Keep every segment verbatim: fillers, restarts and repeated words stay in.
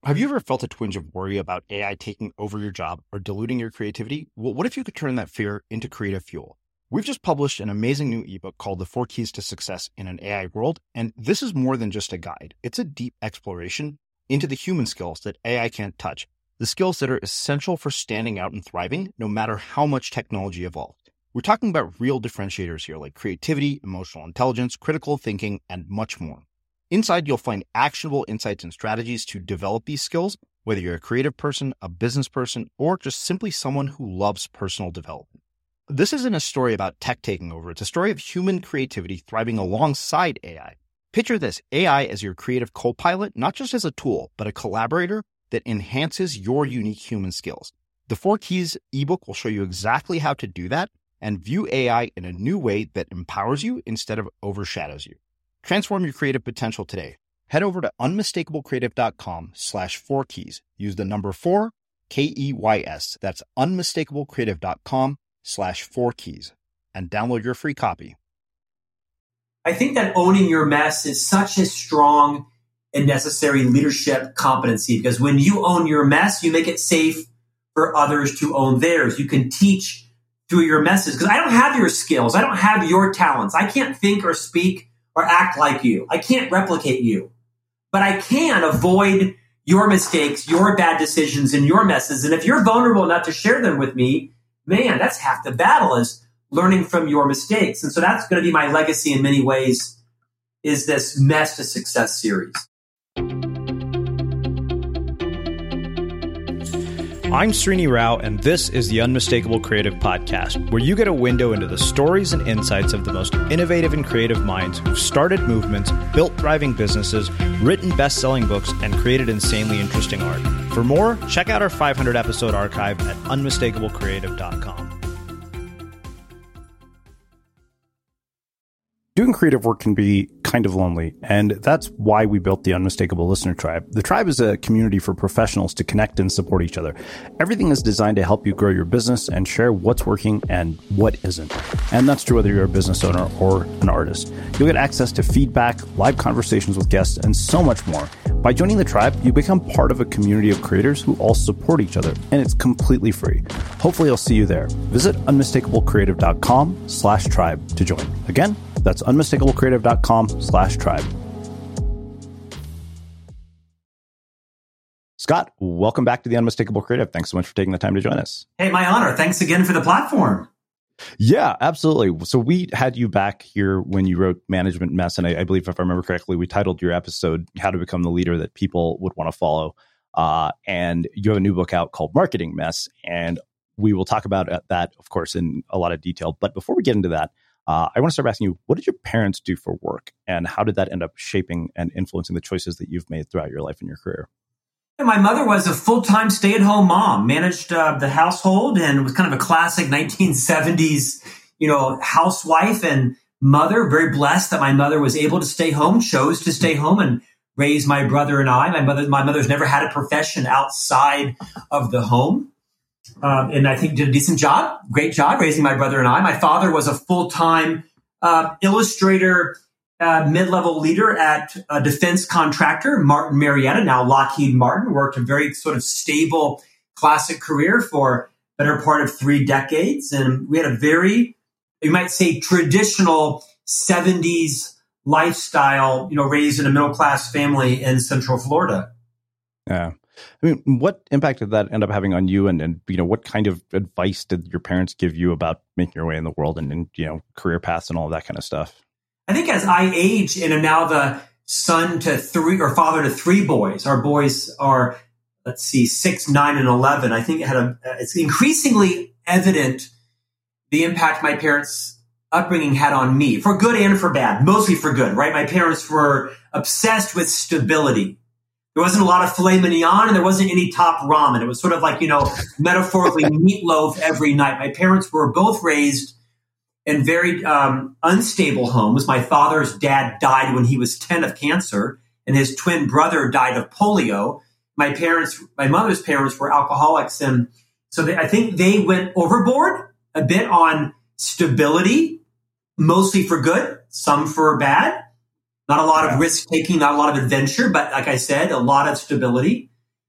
Have you ever felt a twinge of worry about A I taking over your job or diluting your creativity? Well, what if you could turn that fear into creative fuel? We've just published an amazing new ebook called The Four Keys to Success in an A I World, and this is more than just a guide. It's a deep exploration into the human skills that A I can't touch, the skills that are essential for standing out and thriving, no matter how much technology evolves. We're talking about real differentiators here, like creativity, emotional intelligence, critical thinking, and much more. Inside, you'll find actionable insights and strategies to develop these skills, whether you're a creative person, a business person, or just simply someone who loves personal development. This isn't a story about tech taking over. It's a story of human creativity thriving alongside A I. Picture this, A I as your creative co-pilot, not just as a tool, but a collaborator that enhances your unique human skills. The Four Keys ebook will show you exactly how to do that and view A I in a new way that empowers you instead of overshadows you. Transform your creative potential today. Head over to unmistakablecreative.com slash four keys. Use the number four, K E Y S. That's unmistakablecreative.com slash four keys and download your free copy. I think that owning your mess is such a strong and necessary leadership competency, because when you own your mess, you make it safe for others to own theirs. You can teach through your messes, because I don't have your skills. I don't have your talents. I can't think or speak or act like you. I can't replicate you, but I can avoid your mistakes, your bad decisions, and your messes. And if you're vulnerable enough to share them with me, man, that's half the battle, is learning from your mistakes. And so that's going to be my legacy in many ways, is this Mess to Success series. I'm Srini Rao, and this is the Unmistakable Creative Podcast, where you get a window into the stories and insights of the most innovative and creative minds who've started movements, built thriving businesses, written best-selling books, and created insanely interesting art. For more, check out our five hundred episode archive at unmistakable creative dot com. Doing creative work can be kind of lonely, and that's why we built the Unmistakable Listener Tribe. The tribe is a community for professionals to connect and support each other. Everything is designed to help you grow your business and share what's working and what isn't. And that's true whether you're a business owner or an artist. You'll get access to feedback, live conversations with guests, and so much more. By joining the tribe, you become part of a community of creators who all support each other, and it's completely free. Hopefully I'll see you there. Visit unmistakablecreative.com slash tribe to join. Again, that's unmistakablecreative.com slash tribe. Scott, welcome back to the Unmistakable Creative. Thanks so much for taking the time to join us. Hey, my honor. Thanks again for the platform. Yeah, absolutely. So we had you back here when you wrote Management Mess. And I, I believe, if I remember correctly, we titled your episode, How to Become the Leader That People Would Want to Follow. Uh, and you have a new book out called Marketing Mess. And we will talk about that, of course, in a lot of detail. But before we get into that, Uh, I want to start asking you, what did your parents do for work, and how did that end up shaping and influencing the choices that you've made throughout your life and your career? My mother was a full-time stay-at-home mom, managed uh, the household, and was kind of a classic nineteen seventies, you know, housewife and mother. Very blessed that my mother was able to stay home, chose to stay home and raise my brother and I. My mother, my mother's never had a profession outside of the home. Um, and I think did a decent job, great job raising my brother and I. My father was a full-time uh, illustrator, uh, mid-level leader at a defense contractor, Martin Marietta, now Lockheed Martin, worked a very sort of stable classic career for better part of three decades. And we had a very, you might say, traditional seventies lifestyle, you know, raised in a middle-class family in Central Florida. Yeah. I mean, what impact did that end up having on you? And, and you know, what kind of advice did your parents give you about making your way in the world and, and, you know, career paths and all of that kind of stuff? I think as I age and am now the son to three or father to three boys, our boys are, let's see, six, nine, and eleven. I think it had a, it's increasingly evident the impact my parents' upbringing had on me, for good and for bad, mostly for good, right? My parents were obsessed with stability. There wasn't a lot of filet mignon and there wasn't any top ramen. It was sort of like, you know, metaphorically meatloaf every night. My parents were both raised in very um, unstable homes. My father's dad died when he was ten of cancer, and his twin brother died of polio. My parents, my mother's parents were alcoholics. And so they, I think they went overboard a bit on stability, mostly for good, some for bad. Not a lot of risk taking, not a lot of adventure, but like I said, a lot of stability.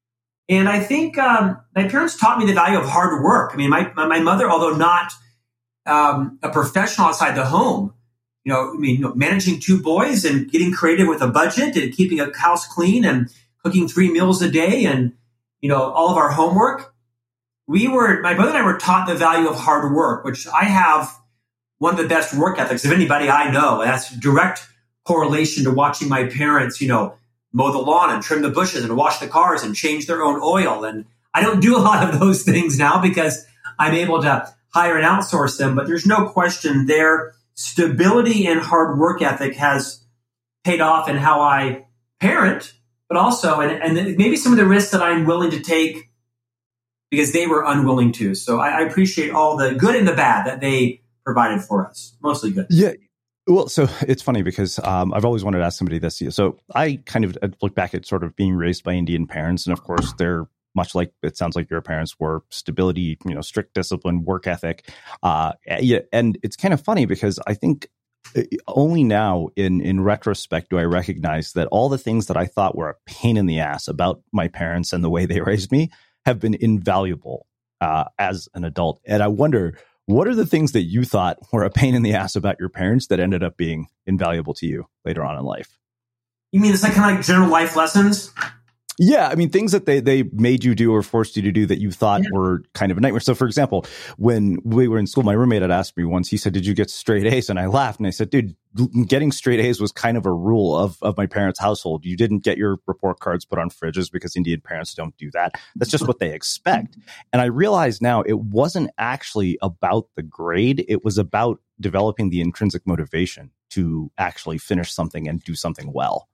And I think um, my parents taught me the value of hard work. I mean, my my mother, although not um, a professional outside the home, you know, I mean, you know, managing two boys and getting creative with a budget and keeping a house clean and cooking three meals a day and, you know, all of our homework. We were, my brother and I were taught the value of hard work, which I have one of the best work ethics of anybody I know. And that's direct correlation to watching my parents, you know, mow the lawn and trim the bushes and wash the cars and change their own oil. And I don't do a lot of those things now because I'm able to hire and outsource them. But there's no question their stability and hard work ethic has paid off in how I parent, but also, and, and maybe some of the risks that I'm willing to take because they were unwilling to. So I, I appreciate all the good and the bad that they provided for us. Mostly good. Yeah. Well, so it's funny because um, I've always wanted to ask somebody this. So I kind of look back at sort of being raised by Indian parents. And of course, they're much like it sounds like your parents were, stability, you know, strict discipline, work ethic. Uh, yeah, and it's kind of funny because I think only now in, in retrospect do I recognize that all the things that I thought were a pain in the ass about my parents and the way they raised me have been invaluable uh, as an adult. And I wonder, what are the things that you thought were a pain in the ass about your parents that ended up being invaluable to you later on in life? You mean it's like kind of like general life lessons? Yeah, I mean, things that they, they made you do or forced you to do that you thought yeah. were kind of a nightmare. So, for example, when we were in school, my roommate had asked me once, he said, did you get straight A's? And I laughed. And I said, dude, getting straight A's was kind of a rule of, of my parents' household. You didn't get your report cards put on fridges because Indian parents don't do that. That's just what they expect. And I realize now it wasn't actually about the grade. It was about developing the intrinsic motivation to actually finish something and do something well.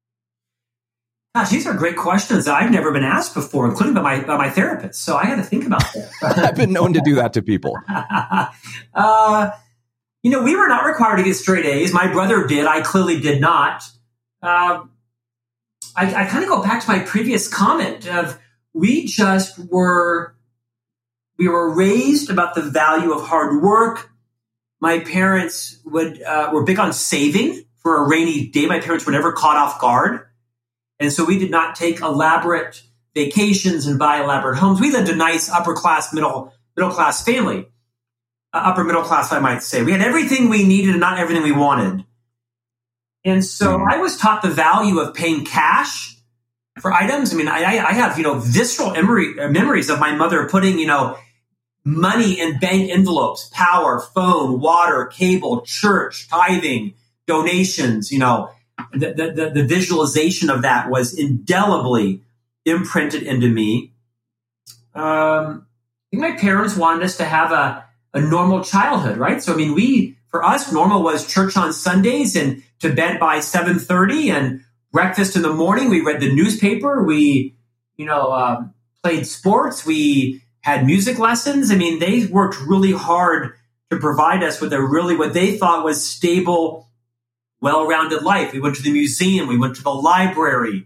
Gosh, these are great questions that I've never been asked before, including by my by my therapist. So I had to think about that. I've been known to do that to people. uh, you know, we were not required to get straight A's. My brother did. I clearly did not. Uh, I, I kind of go back to my previous comment of we just were we were raised about the value of hard work. My parents would uh, were big on saving for a rainy day. My parents were never caught off guard. And so we did not take elaborate vacations and buy elaborate homes. We lived a nice upper class, middle middle class family, uh, upper middle class, I might say. We had everything we needed and not everything we wanted. And so I was taught the value of paying cash for items. I mean, I, I have, you know, visceral memory, memories of my mother putting, you know, money in bank envelopes, power, phone, water, cable, church, tithing, donations, you know. The, the, the visualization of that was indelibly imprinted into me. Um, I think my parents wanted us to have a, a normal childhood, right? So, I mean, we, for us, normal was church on Sundays and to bed by seven thirty and breakfast in the morning. We read the newspaper. We, you know, um, played sports. We had music lessons. I mean, they worked really hard to provide us with a really, what they thought was stable, well-rounded life. We went to the museum. We went to the library.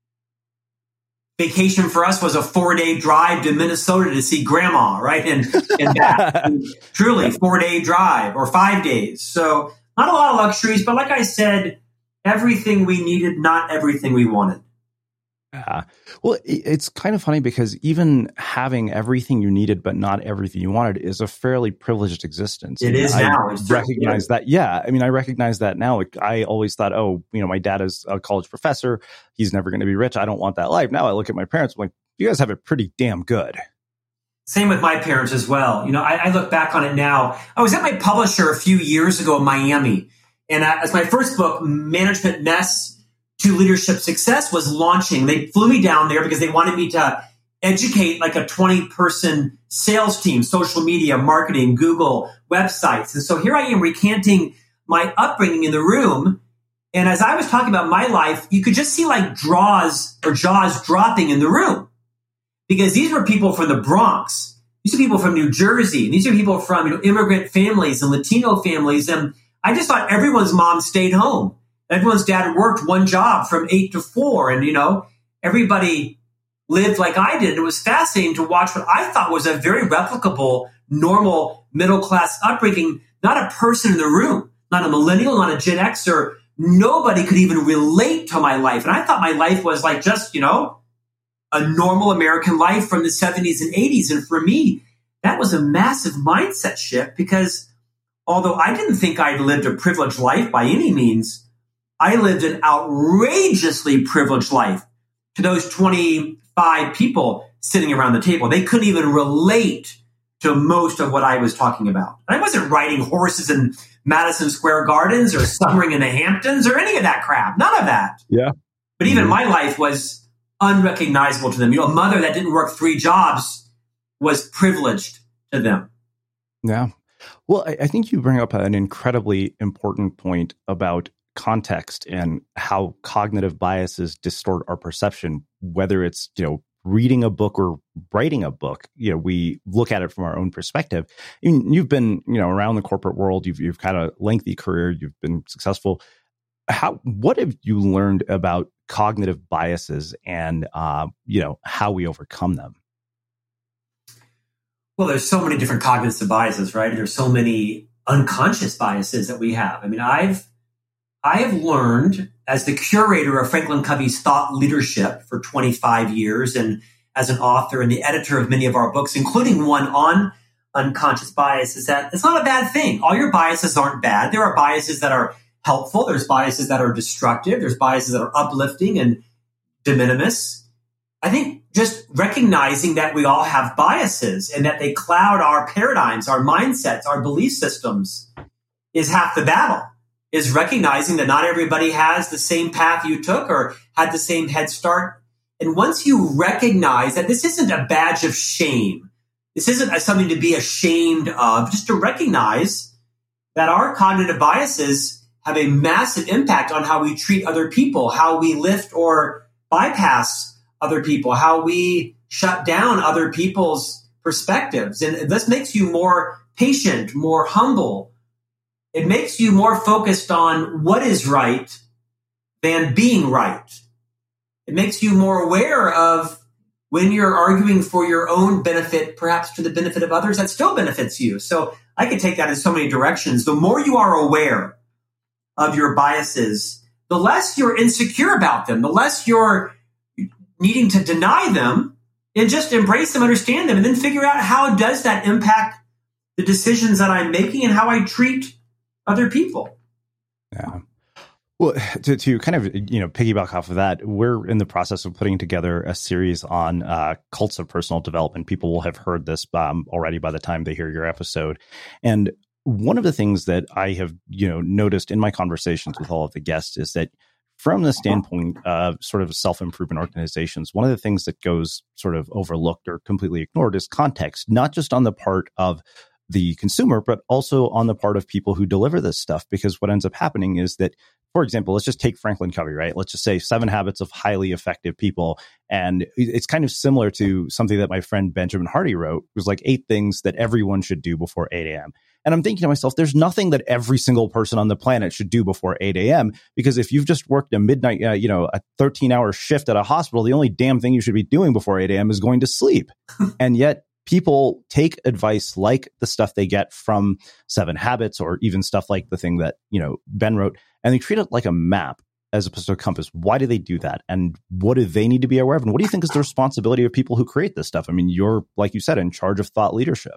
Vacation for us was a four-day drive to Minnesota to see grandma, right? And, and back. And truly, four-day drive or five days. So not a lot of luxuries, but like I said, everything we needed, not everything we wanted. Yeah. Well, it's kind of funny because even having everything you needed, but not everything you wanted is a fairly privileged existence. It is now. I recognize that. Yeah. I mean, I recognize that now. Like, I always thought, oh, you know, my dad is a college professor. He's never going to be rich. I don't want that life. Now I look at my parents, I'm like, you guys have it pretty damn good. Same with my parents as well. You know, I, I look back on it now. I was at my publisher a few years ago in Miami. And I, as my first book, Management Mess to Leadership Success, was launching. They flew me down there because they wanted me to educate like a twenty person sales team, social media, marketing, Google, websites. And so here I am recanting my upbringing in the room. And as I was talking about my life, you could just see like draws or jaws dropping in the room because these were people from the Bronx. These are people from New Jersey. These are people from, you know, immigrant families and Latino families. And I just thought everyone's mom stayed home. Everyone's dad worked one job from eight to four. And, you know, everybody lived like I did. It was fascinating to watch what I thought was a very replicable, normal, middle-class upbringing. Not a person in the room, not a millennial, not a Gen Xer. Nobody could even relate to my life. And I thought my life was like just, you know, a normal American life from the seventies and eighties. And for me, that was a massive mindset shift because although I didn't think I'd lived a privileged life by any means, I lived an outrageously privileged life to those twenty-five people sitting around the table. They couldn't even relate to most of what I was talking about. I wasn't riding horses in Madison Square Gardens or summering in the Hamptons or any of that crap. None of that. Yeah. But even my life was unrecognizable to them. You know, a mother that didn't work three jobs was privileged to them. Yeah. Well, I, I think you bring up an incredibly important point about context and how cognitive biases distort our perception, whether it's, you know, reading a book or writing a book. You know, we look at it from our own perspective. I mean, you've been, you know, around the corporate world. You've you've had a lengthy career. You've been successful. How what have you learned about cognitive biases and uh, you know, how we overcome them? Well, there's so many different cognitive biases, right? There's so many unconscious biases that we have. I mean, I've I have learned as the curator of Franklin Covey's thought leadership for twenty-five years and as an author and the editor of many of our books, including one on unconscious bias, is that it's not a bad thing. All your biases aren't bad. There are biases that are helpful. There's biases that are destructive. There's biases that are uplifting and de minimis. I think just recognizing that we all have biases and that they cloud our paradigms, our mindsets, our belief systems is half the battle. Is recognizing that not everybody has the same path you took or had the same head start. And once you recognize that this isn't a badge of shame, this isn't something to be ashamed of, just to recognize that our cognitive biases have a massive impact on how we treat other people, how we lift or bypass other people, how we shut down other people's perspectives. And this makes you more patient, more humble. It makes you more focused on what is right than being right. It makes you more aware of when you're arguing for your own benefit, perhaps to the benefit of others, that still benefits you. So I could take that in so many directions. The more you are aware of your biases, the less you're insecure about them, the less you're needing to deny them, and just embrace them, understand them, and then figure out how does that impact the decisions that I'm making and how I treat other people. Yeah. Well, to, to kind of, you know, piggyback off of that, we're in the process of putting together a series on uh, cults of personal development. People will have heard this um, already by the time they hear your episode. And one of the things that I have, you know, noticed in my conversations with all of the guests is that from the standpoint of sort of self-improvement organizations, one of the things that goes sort of overlooked or completely ignored is context, not just on the part of the consumer, but also on the part of people who deliver this stuff. Because what ends up happening is that, for example, let's just take Franklin Covey, right? Let's just say Seven Habits of Highly Effective People. And it's kind of similar to something that my friend Benjamin Hardy wrote. It was like eight things that everyone should do before eight a.m. And I'm thinking to myself, there's nothing that every single person on the planet should do before eight a.m. Because if you've just worked a midnight, uh, you know, a thirteen hour shift at a hospital, the only damn thing you should be doing before eight a.m. is going to sleep. And yet people take advice like the stuff they get from Seven Habits or even stuff like the thing that, you know, Ben wrote, and they treat it like a map as opposed to a compass. Why do they do that? And what do they need to be aware of? And what do you think is the responsibility of people who create this stuff? I mean, you're, like you said, in charge of thought leadership.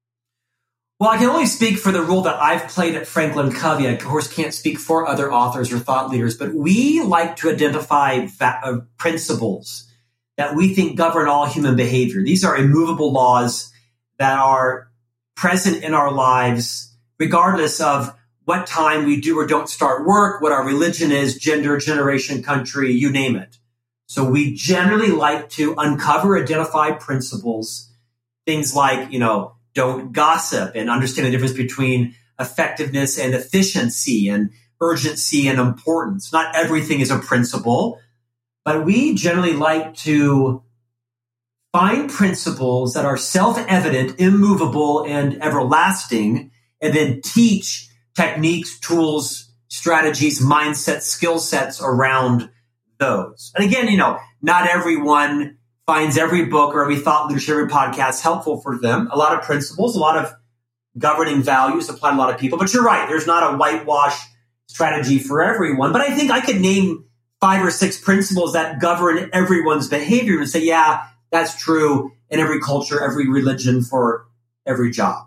Well, I can only speak for the role that I've played at Franklin Covey. I, of course, can't speak for other authors or thought leaders, but we like to identify va- uh, principles that we think govern all human behavior. These are immovable laws that are present in our lives, regardless of what time we do or don't start work, what our religion is, gender, generation, country, you name it. So we generally like to uncover, identify principles, things like, you know, don't gossip, and understand the difference between effectiveness and efficiency and urgency and importance. Not everything is a principle. But we generally like to find principles that are self-evident, immovable, and everlasting, and then teach techniques, tools, strategies, mindsets, skill sets around those. And again, you know, not everyone finds every book or every thought leadership, every podcast helpful for them. A lot of principles, a lot of governing values apply to a lot of people. But you're right, there's not a whitewash strategy for everyone. But I think I could name five or six principles that govern everyone's behavior and say, yeah, that's true in every culture, every religion, for every job.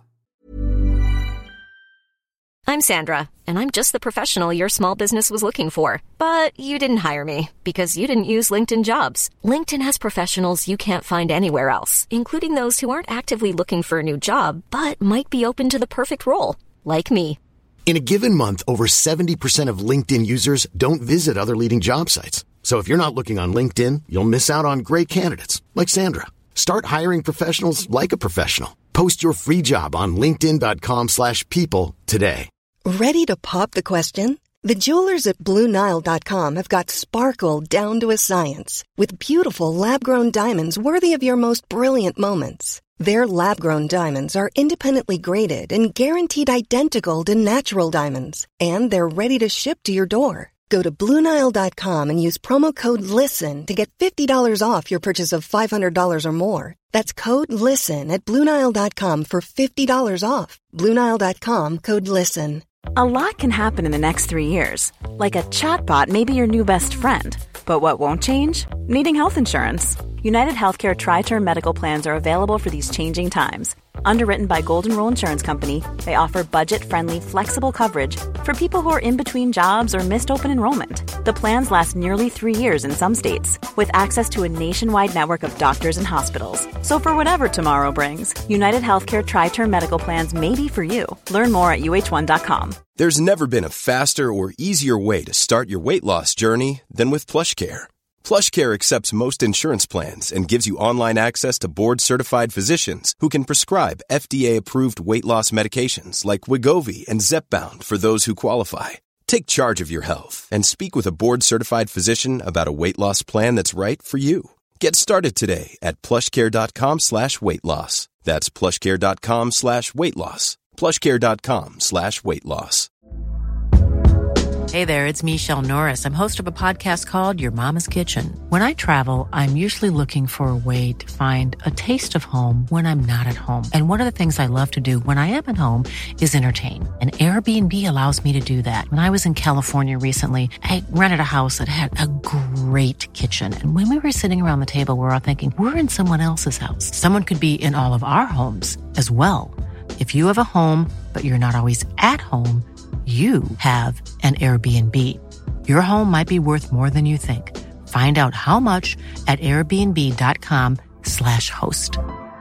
I'm Sandra, and I'm just the professional your small business was looking for. But you didn't hire me because you didn't use LinkedIn Jobs. LinkedIn has professionals you can't find anywhere else, including those who aren't actively looking for a new job, but might be open to the perfect role, like me. In a given month, over seventy percent of LinkedIn users don't visit other leading job sites. So if you're not looking on LinkedIn, you'll miss out on great candidates like Sandra. Start hiring professionals like a professional. Post your free job on linkedin dot com slash people today. Ready to pop the question? The jewelers at Blue Nile dot com have got sparkle down to a science with beautiful lab-grown diamonds worthy of your most brilliant moments. Their lab-grown diamonds are independently graded and guaranteed identical to natural diamonds, and they're ready to ship to your door. Go to Blue Nile dot com and use promo code LISTEN to get fifty dollars off your purchase of five hundred dollars or more. That's code LISTEN at Blue Nile dot com for fifty dollars off. Blue Nile dot com, code LISTEN. A lot can happen in the next three years. Like a chatbot may be your new best friend. But what won't change? Needing health insurance. United Healthcare Tri-Term Medical Plans are available for these changing times. Underwritten by Golden Rule Insurance Company, they offer budget-friendly, flexible coverage for people who are in between jobs or missed open enrollment. The plans last nearly three years in some states, with access to a nationwide network of doctors and hospitals. So for whatever tomorrow brings, United Healthcare Tri-Term Medical Plans may be for you. Learn more at U H one dot com. There's never been a faster or easier way to start your weight loss journey than with PlushCare. PlushCare accepts most insurance plans and gives you online access to board-certified physicians who can prescribe F D A-approved weight loss medications like Wegovy and Zepbound for those who qualify. Take charge of your health and speak with a board-certified physician about a weight loss plan that's right for you. Get started today at plushcare.com slash weight loss. That's plushcare.com slash weight loss. plushcare.com slash weight loss. Hey there, it's Michelle Norris. I'm host of a podcast called Your Mama's Kitchen. When I travel, I'm usually looking for a way to find a taste of home when I'm not at home. And one of the things I love to do when I am at home is entertain. And Airbnb allows me to do that. When I was in California recently, I rented a house that had a great kitchen. And when we were sitting around the table, we were all thinking, we're in someone else's house. Someone could be in all of our homes as well. If you have a home, but you're not always at home, you have an Airbnb. Your home might be worth more than you think. Find out how much at airbnb.com slash host.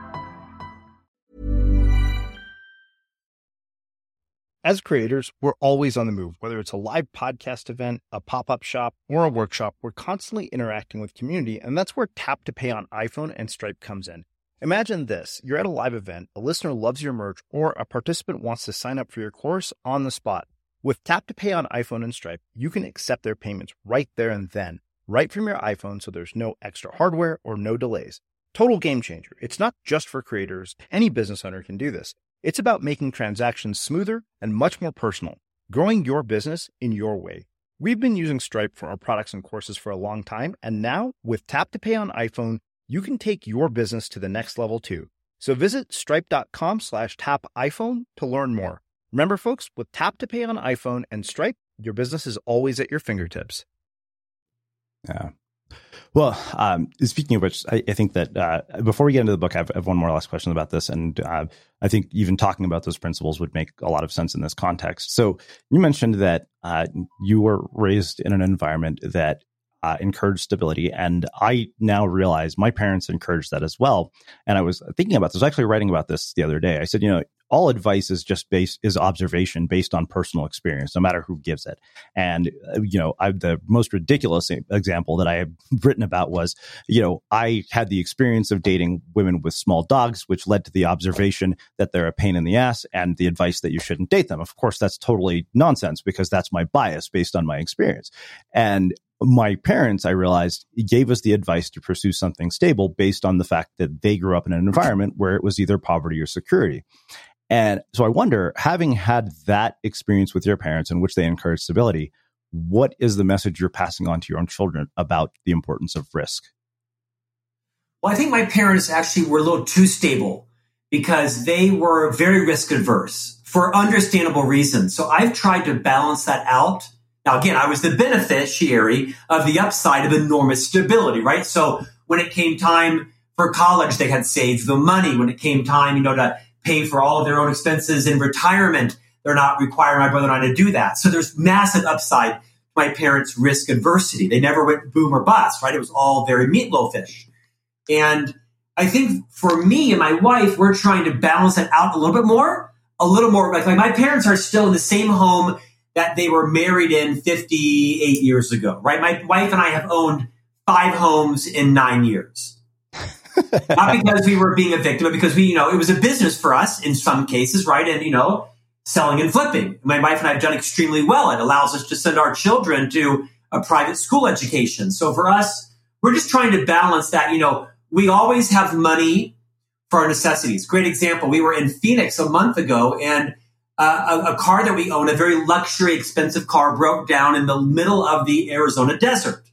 As creators, we're always on the move. Whether it's a live podcast event, a pop-up shop, or a workshop, we're constantly interacting with community, and that's where Tap to Pay on iPhone and Stripe comes in. Imagine this. You're at a live event, a listener loves your merch, or a participant wants to sign up for your course on the spot. With Tap to Pay on iPhone and Stripe, you can accept their payments right there and then, right from your iPhone, so there's no extra hardware or no delays. Total game changer. It's not just for creators. Any business owner can do this. It's about making transactions smoother and much more personal, growing your business in your way. We've been using Stripe for our products and courses for a long time, and now with Tap to Pay on iPhone, you can take your business to the next level too. So visit stripe.com slash tap iPhone to learn more. Remember, folks, with Tap to Pay on iPhone and Stripe, your business is always at your fingertips. Yeah. Well, um, speaking of which, I, I think that uh, before we get into the book, I have, I have one more last question about this. And uh, I think even talking about those principles would make a lot of sense in this context. So you mentioned that uh, you were raised in an environment that Uh, encourage stability. And I now realize my parents encouraged that as well. And I was thinking about this, I was actually writing about this the other day. I said, you know, all advice is just based, is observation based on personal experience, no matter who gives it. And, uh, you know, I, the most ridiculous example that I have written about was, you know, I had the experience of dating women with small dogs, which led to the observation that they're a pain in the ass and the advice that you shouldn't date them. Of course, that's totally nonsense because that's my bias based on my experience. And my parents, I realized, gave us the advice to pursue something stable based on the fact that they grew up in an environment where it was either poverty or security. And so I wonder, having had that experience with your parents in which they encouraged stability, what is the message you're passing on to your own children about the importance of risk? Well, I think my parents actually were a little too stable because they were very risk adverse for understandable reasons. So I've tried to balance that out Now, again, I was the beneficiary of the upside of enormous stability, right? So when it came time for college, they had saved the money. When it came time, you know, to pay for all of their own expenses in retirement, they're not requiring my brother and I to do that. So there's massive upside to my parents' risk adversity. They never went boom or bust, right? It was all very meatloafish. And I think for me and my wife, we're trying to balance it out a little bit more, a little more. Like, like my parents are still in the same home that they were married in fifty-eight years ago, right? My wife and I have owned five homes in nine years. Not because we were being a victim, but because we, you know, it was a business for us in some cases, right? And, you know, selling and flipping. My wife and I have done extremely well. It allows us to send our children to a private school education. So for us, we're just trying to balance that. You know, we always have money for our necessities. Great example. We were in Phoenix a month ago, and uh, a, a car that we own, a very luxury, expensive car, broke down in the middle of the Arizona desert.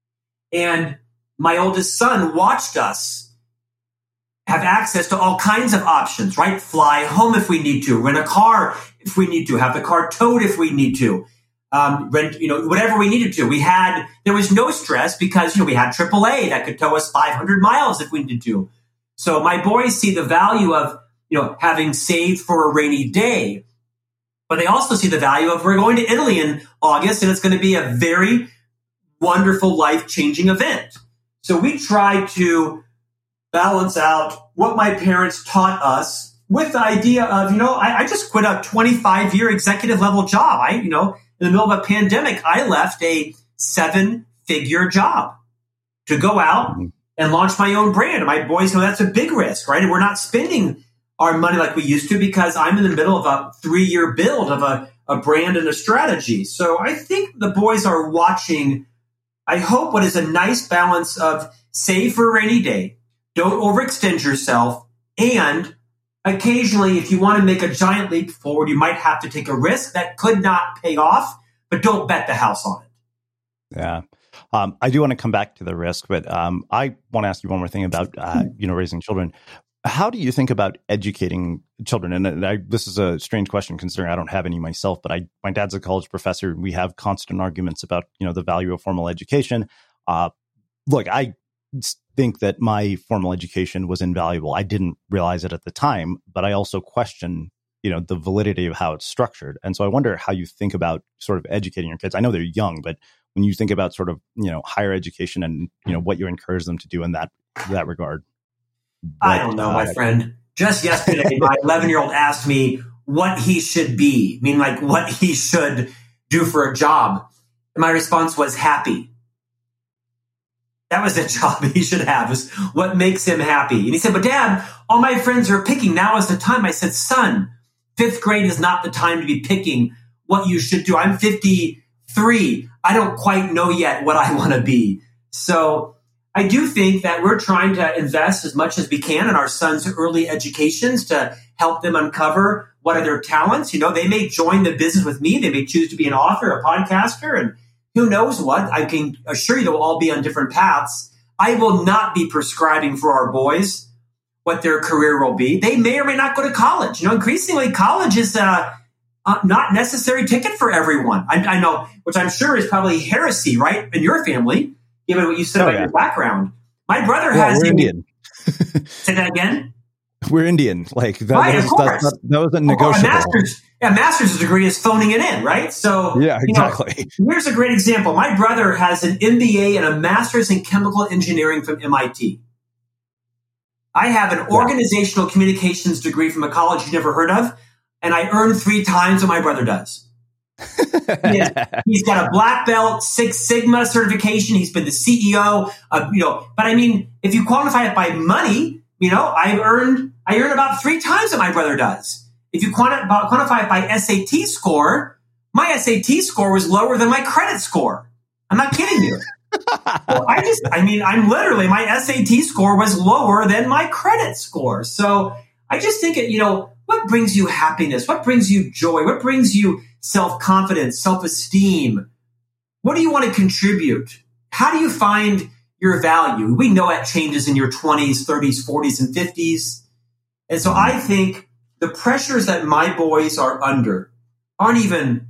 And my oldest son watched us have access to all kinds of options, right? Fly home if we need to, rent a car if we need to, have the car towed if we need to, um, rent, you know, whatever we needed to. We had, there was no stress because, you know, we had triple A that could tow us five hundred miles if we needed to. So my boys see the value of, you know, having saved for a rainy day, but they also see the value of we're going to Italy in August and it's going to be a very wonderful, life-changing event. So we try to balance out what my parents taught us with the idea of, you know, I, I just quit a twenty-five year executive level job. I, you know, in the middle of a pandemic, I left a seven figure job to go out and launch my own brand. And my boys know that's a big risk, right? And we're not spending our money like we used to because I'm in the middle of a three year build of a, a brand and a strategy. So I think the boys are watching, I hope, what is a nice balance of save for a rainy day. Don't overextend yourself. And occasionally, if you want to make a giant leap forward, you might have to take a risk that could not pay off, but don't bet the house on it. Yeah. Um, I do want to come back to the risk, but um, I want to ask you one more thing about, uh, you know, raising children. How do you think about educating children? And I, this is a strange question considering I don't have any myself, but I, my dad's a college professor. We have constant arguments about, you know, the value of formal education. Uh, look, I think that my formal education was invaluable. I didn't realize it at the time, but I also question, you know, the validity of how it's structured. And so I wonder how you think about sort of educating your kids. I know they're young, but when you think about sort of, you know, higher education and, you know, what you encourage them to do in that, that regard. But, I don't know, my uh, friend. Just yesterday, my eleven-year-old asked me what he should be, I mean, like what he should do for a job. And my response was happy. That was the job he should have, is what makes him happy. And he said, but Dad, all my friends are picking. Now is the time. I said, son, fifth grade is not the time to be picking what you should do. I'm fifty-three. I don't quite know yet what I want to be. So I do think that we're trying to invest as much as we can in our sons' early educations to help them uncover what are their talents. You know, they may join the business with me. They may choose to be an author, a podcaster, and who knows what. I can assure you they'll all be on different paths. I will not be prescribing for our boys what their career will be. They may or may not go to college. You know, increasingly, college is a, a not necessary ticket for everyone. I, I know, which I'm sure is probably heresy, right, in your family, given what you said oh, about yeah. your background. My brother well, has... We're Indian. Say that again? We're Indian. Like that, right, was, of course. That, that wasn't negotiable. A master's, yeah, master's degree is phoning it in, right? So, yeah, exactly. You know, here's a great example. My brother has an M B A and a master's in chemical engineering from M I T. I have an organizational communications degree from a college you've never heard of, and I earn three times what my brother does. he has, he's got a black belt, Six Sigma certification. He's been the C E O of, you know, but I mean, if you quantify it by money, you know, I've earned, I earn about three times what my brother does. If you quanti- quantify it by S A T score, my S A T score was lower than my credit score. I'm not kidding you. Well, I just, I mean, I'm literally, my S A T score was lower than my credit score. So I just think, it, you know, what brings you happiness? What brings you joy? What brings you self-confidence, self-esteem? What do you want to contribute? How do you find your value? We know it changes in your twenties, thirties, forties, and fifties. And so I think the pressures that my boys are under aren't even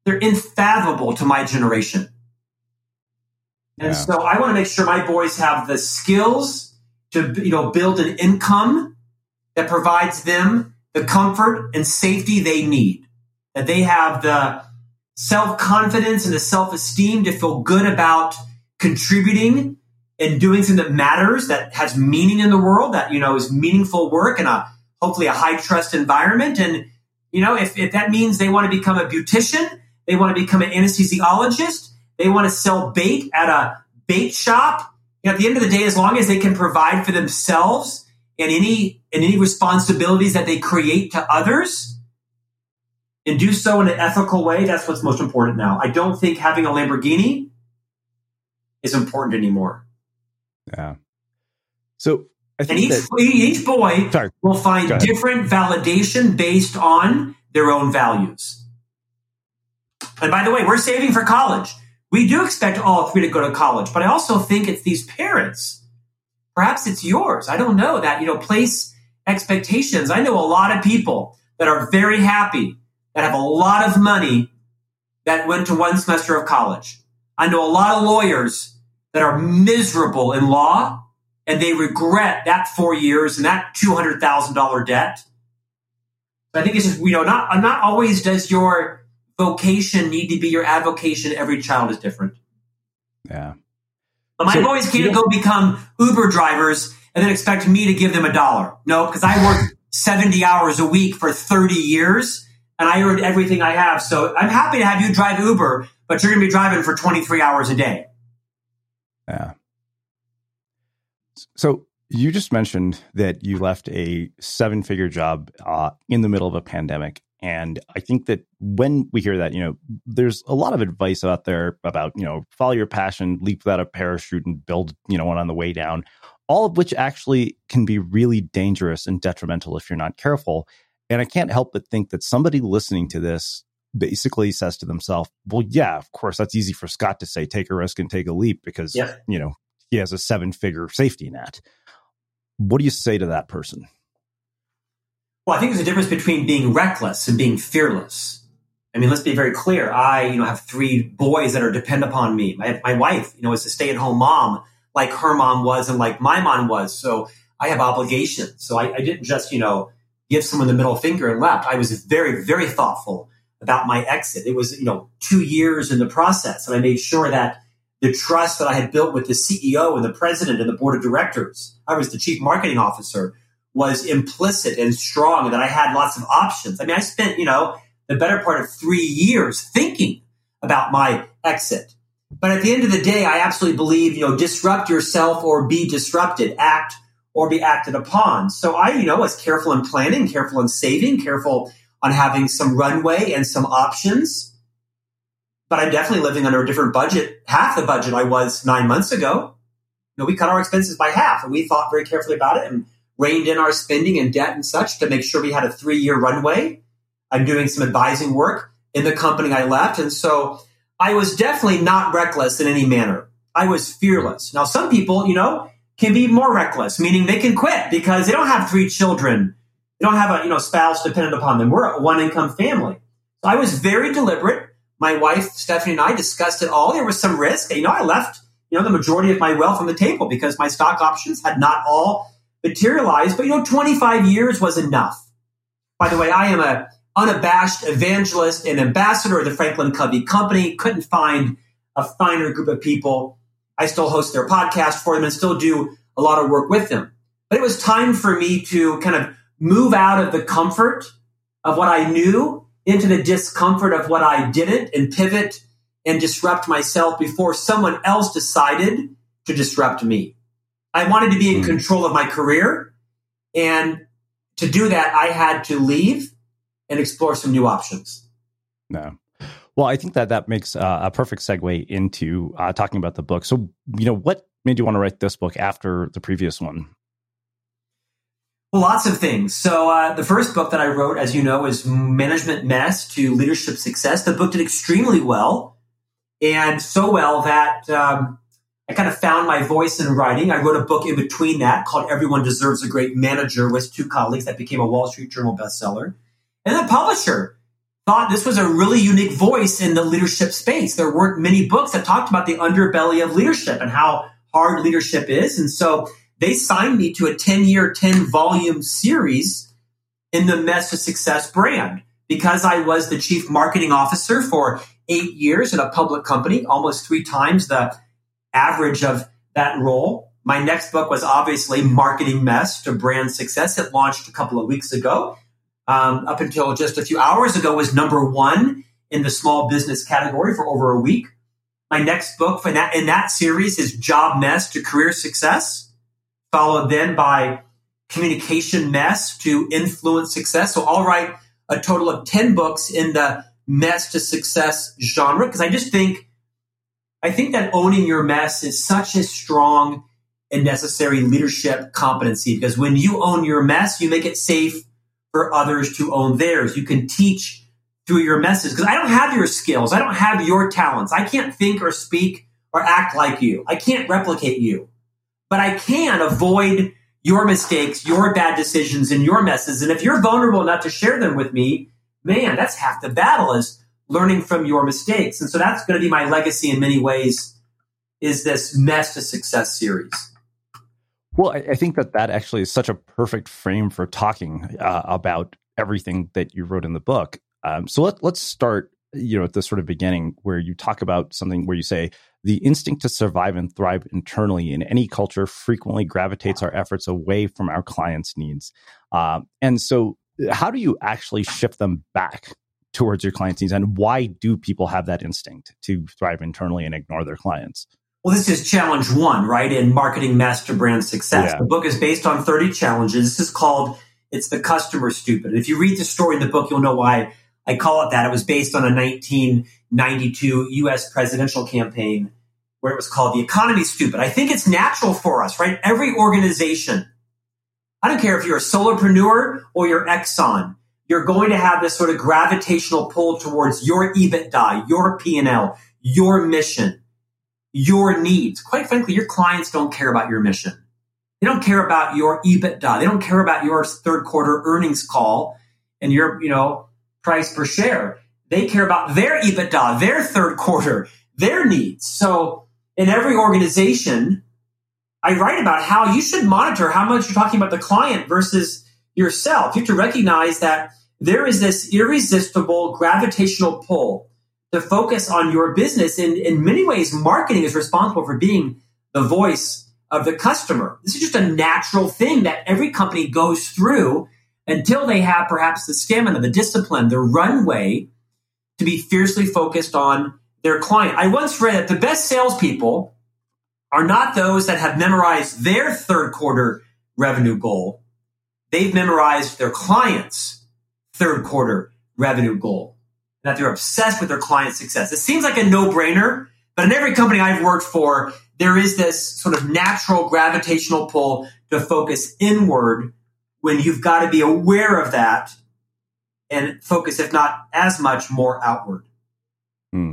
they're infathomable to my generation. And Yeah. so I want to make sure my boys have the skills to, you know, build an income that provides them the comfort and safety they need, that they have the self-confidence and the self-esteem to feel good about contributing and doing something that matters, that has meaning in the world, that, you know, is meaningful work in a, hopefully a high trust environment. And, you know, if, if that means they want to become a beautician, they want to become an anesthesiologist, they want to sell bait at a bait shop, you know, at the end of the day, as long as they can provide for themselves and any, and any responsibilities that they create to others and do so in an ethical way, that's what's most important now. I don't think having a Lamborghini is important anymore. Yeah. So I think and each, that, each boy sorry, will find different validation based on their own values. And by the way, we're saving for college. We do expect all three to go to college, but I also think it's these parents. Perhaps it's yours. I don't know that, you know, place expectations. I know a lot of people that are very happy, that have a lot of money, that went to one semester of college. I know a lot of lawyers that are miserable in law, and they regret that four years and that two hundred thousand dollars debt. I think it's just, you know, not, not always does your vocation need to be your avocation. Every child is different. Yeah. But my So, boys you can't know- go become Uber drivers and then expect me to give them a dollar. No, because I worked seventy hours a week for thirty years and I earned everything I have. So I'm happy to have you drive Uber, but you're going to be driving for twenty-three hours a day. Yeah. So you just mentioned that you left a seven-figure job uh, in the middle of a pandemic. And I think that when we hear that, you know, there's a lot of advice out there about, you know, follow your passion, leap without a parachute and build, you know, one on the way down, all of which actually can be really dangerous and detrimental if you're not careful. And I can't help but think that somebody listening to this basically says to themselves, well, yeah, of course, that's easy for Scott to say, take a risk and take a leap because, Yeah. you know, he has a seven-figure safety net. What do you say to that person? Well, I think there's a difference between being reckless and being fearless. I mean, let's be very clear. I, you know, have three boys that are dependent upon me. My, my wife, you know, is a stay-at-home mom like her mom was and like my mom was. So I have obligations. So I, I didn't just, you know, give someone the middle finger and left. I was very, very thoughtful about my exit. It was, you know, two years in the process. And I made sure that the trust that I had built with the C E O and the president and the board of directors, I was the chief marketing officer, was implicit and strong, and that I had lots of options. I mean, I spent, you know, the better part of three years thinking about my exit. But at the end of the day, I absolutely believe, you know, disrupt yourself or be disrupted, act or be acted upon. So I, you know, was careful in planning, careful in saving, careful on having some runway and some options. But I'm definitely living under a different budget, half the budget I was nine months ago. You know, we cut our expenses by half, and we thought very carefully about it and reined in our spending and debt and such to make sure we had a three-year runway. I'm doing some advising work in the company I left. And so I was definitely not reckless in any manner. I was fearless. Now, some people, you know, can be more reckless, meaning they can quit because they don't have three children. They don't have a, you know, spouse dependent upon them. We're a one-income family. So I was very deliberate. My wife, Stephanie, and I discussed it all. There was some risk. You know, I left, you know, the majority of my wealth on the table because my stock options had not all materialized. But, you know, twenty-five years was enough. By the way, I am a unabashed evangelist and ambassador of the Franklin Covey Company. Couldn't find a finer group of people. I still host their podcast for them and still do a lot of work with them. But it was time for me to kind of move out of the comfort of what I knew into the discomfort of what I didn't and pivot and disrupt myself before someone else decided to disrupt me. I wanted to be in control of my career. And to do that, I had to leave and explore some new options. No. Well, I think that that makes uh, a perfect segue into uh, talking about the book. So, you know, what made you want to write this book after the previous one? Well, lots of things. So uh, the first book that I wrote, as you know, is Management Mess to Leadership Success. The book did extremely well, and so well that um, I kind of found my voice in writing. I wrote a book in between that called Everyone Deserves a Great Manager with two colleagues that became a Wall Street Journal bestseller. And the publisher thought this was a really unique voice in the leadership space. There weren't many books that talked about the underbelly of leadership and how hard leadership is. And so they signed me to a ten-year, ten-volume series in the Mess to Success brand because I was the chief marketing officer for eight years at a public company, almost three times the average of that role. My next book was obviously Marketing Mess to Brand Success. It launched a couple of weeks ago. Um, up until just a few hours ago was number one in the small business category for over a week. My next book for that, in that series is Job Mess to Career Success, followed then by Communication Mess to Influence Success. So I'll write a total of ten books in the mess to success genre because I just think, I think that owning your mess is such a strong and necessary leadership competency because when you own your mess, you make it safe for others to own theirs. You can teach through your messes because I don't have your skills. I don't have your talents. I can't think or speak or act like you. I can't replicate you, but I can avoid your mistakes, your bad decisions, and your messes. And if you're vulnerable enough to share them with me, man, that's half the battle is learning from your mistakes. And so that's going to be my legacy in many ways is this Mess to Success series. Well, I, I think that that actually is such a perfect frame for talking uh, about everything that you wrote in the book. Um, so let, let's start, you know, at the sort of beginning where you talk about something where you say the instinct to survive and thrive internally in any culture frequently gravitates our efforts away from our clients' needs. Um, and so how do you actually shift them back towards your clients' needs? And why do people have that instinct to thrive internally and ignore their clients? Well, this is challenge one, right? In Marketing Mess to Brand Success. Yeah. The book is based on thirty challenges. This is called It's the Customer Stupid. If you read the story in the book, you'll know why I call it that. It was based on a nineteen ninety-two U S presidential campaign where it was called The Economy Stupid. I think it's natural for us, right? Every organization, I don't care if you're a solopreneur or you're Exxon, you're going to have this sort of gravitational pull towards your EBITDA, your P and L, your mission, your needs. Quite frankly, your clients don't care about your mission. They don't care about your EBITDA. They don't care about your third quarter earnings call and your, you know, price per share. They care about their EBITDA, their third quarter, their needs. So in every organization, I write about how you should monitor how much you're talking about the client versus yourself. You have to recognize that there is this irresistible gravitational pull to focus on your business. And in many ways, marketing is responsible for being the voice of the customer. This is just a natural thing that every company goes through until they have perhaps the stamina, the discipline, the runway to be fiercely focused on their client. I once read that the best salespeople are not those that have memorized their third quarter revenue goal. They've memorized their client's third quarter revenue goal, that they're obsessed with their client's success. It seems like a no-brainer, but in every company I've worked for, there is this sort of natural gravitational pull to focus inward when you've got to be aware of that and focus, if not as much, more outward. Hmm.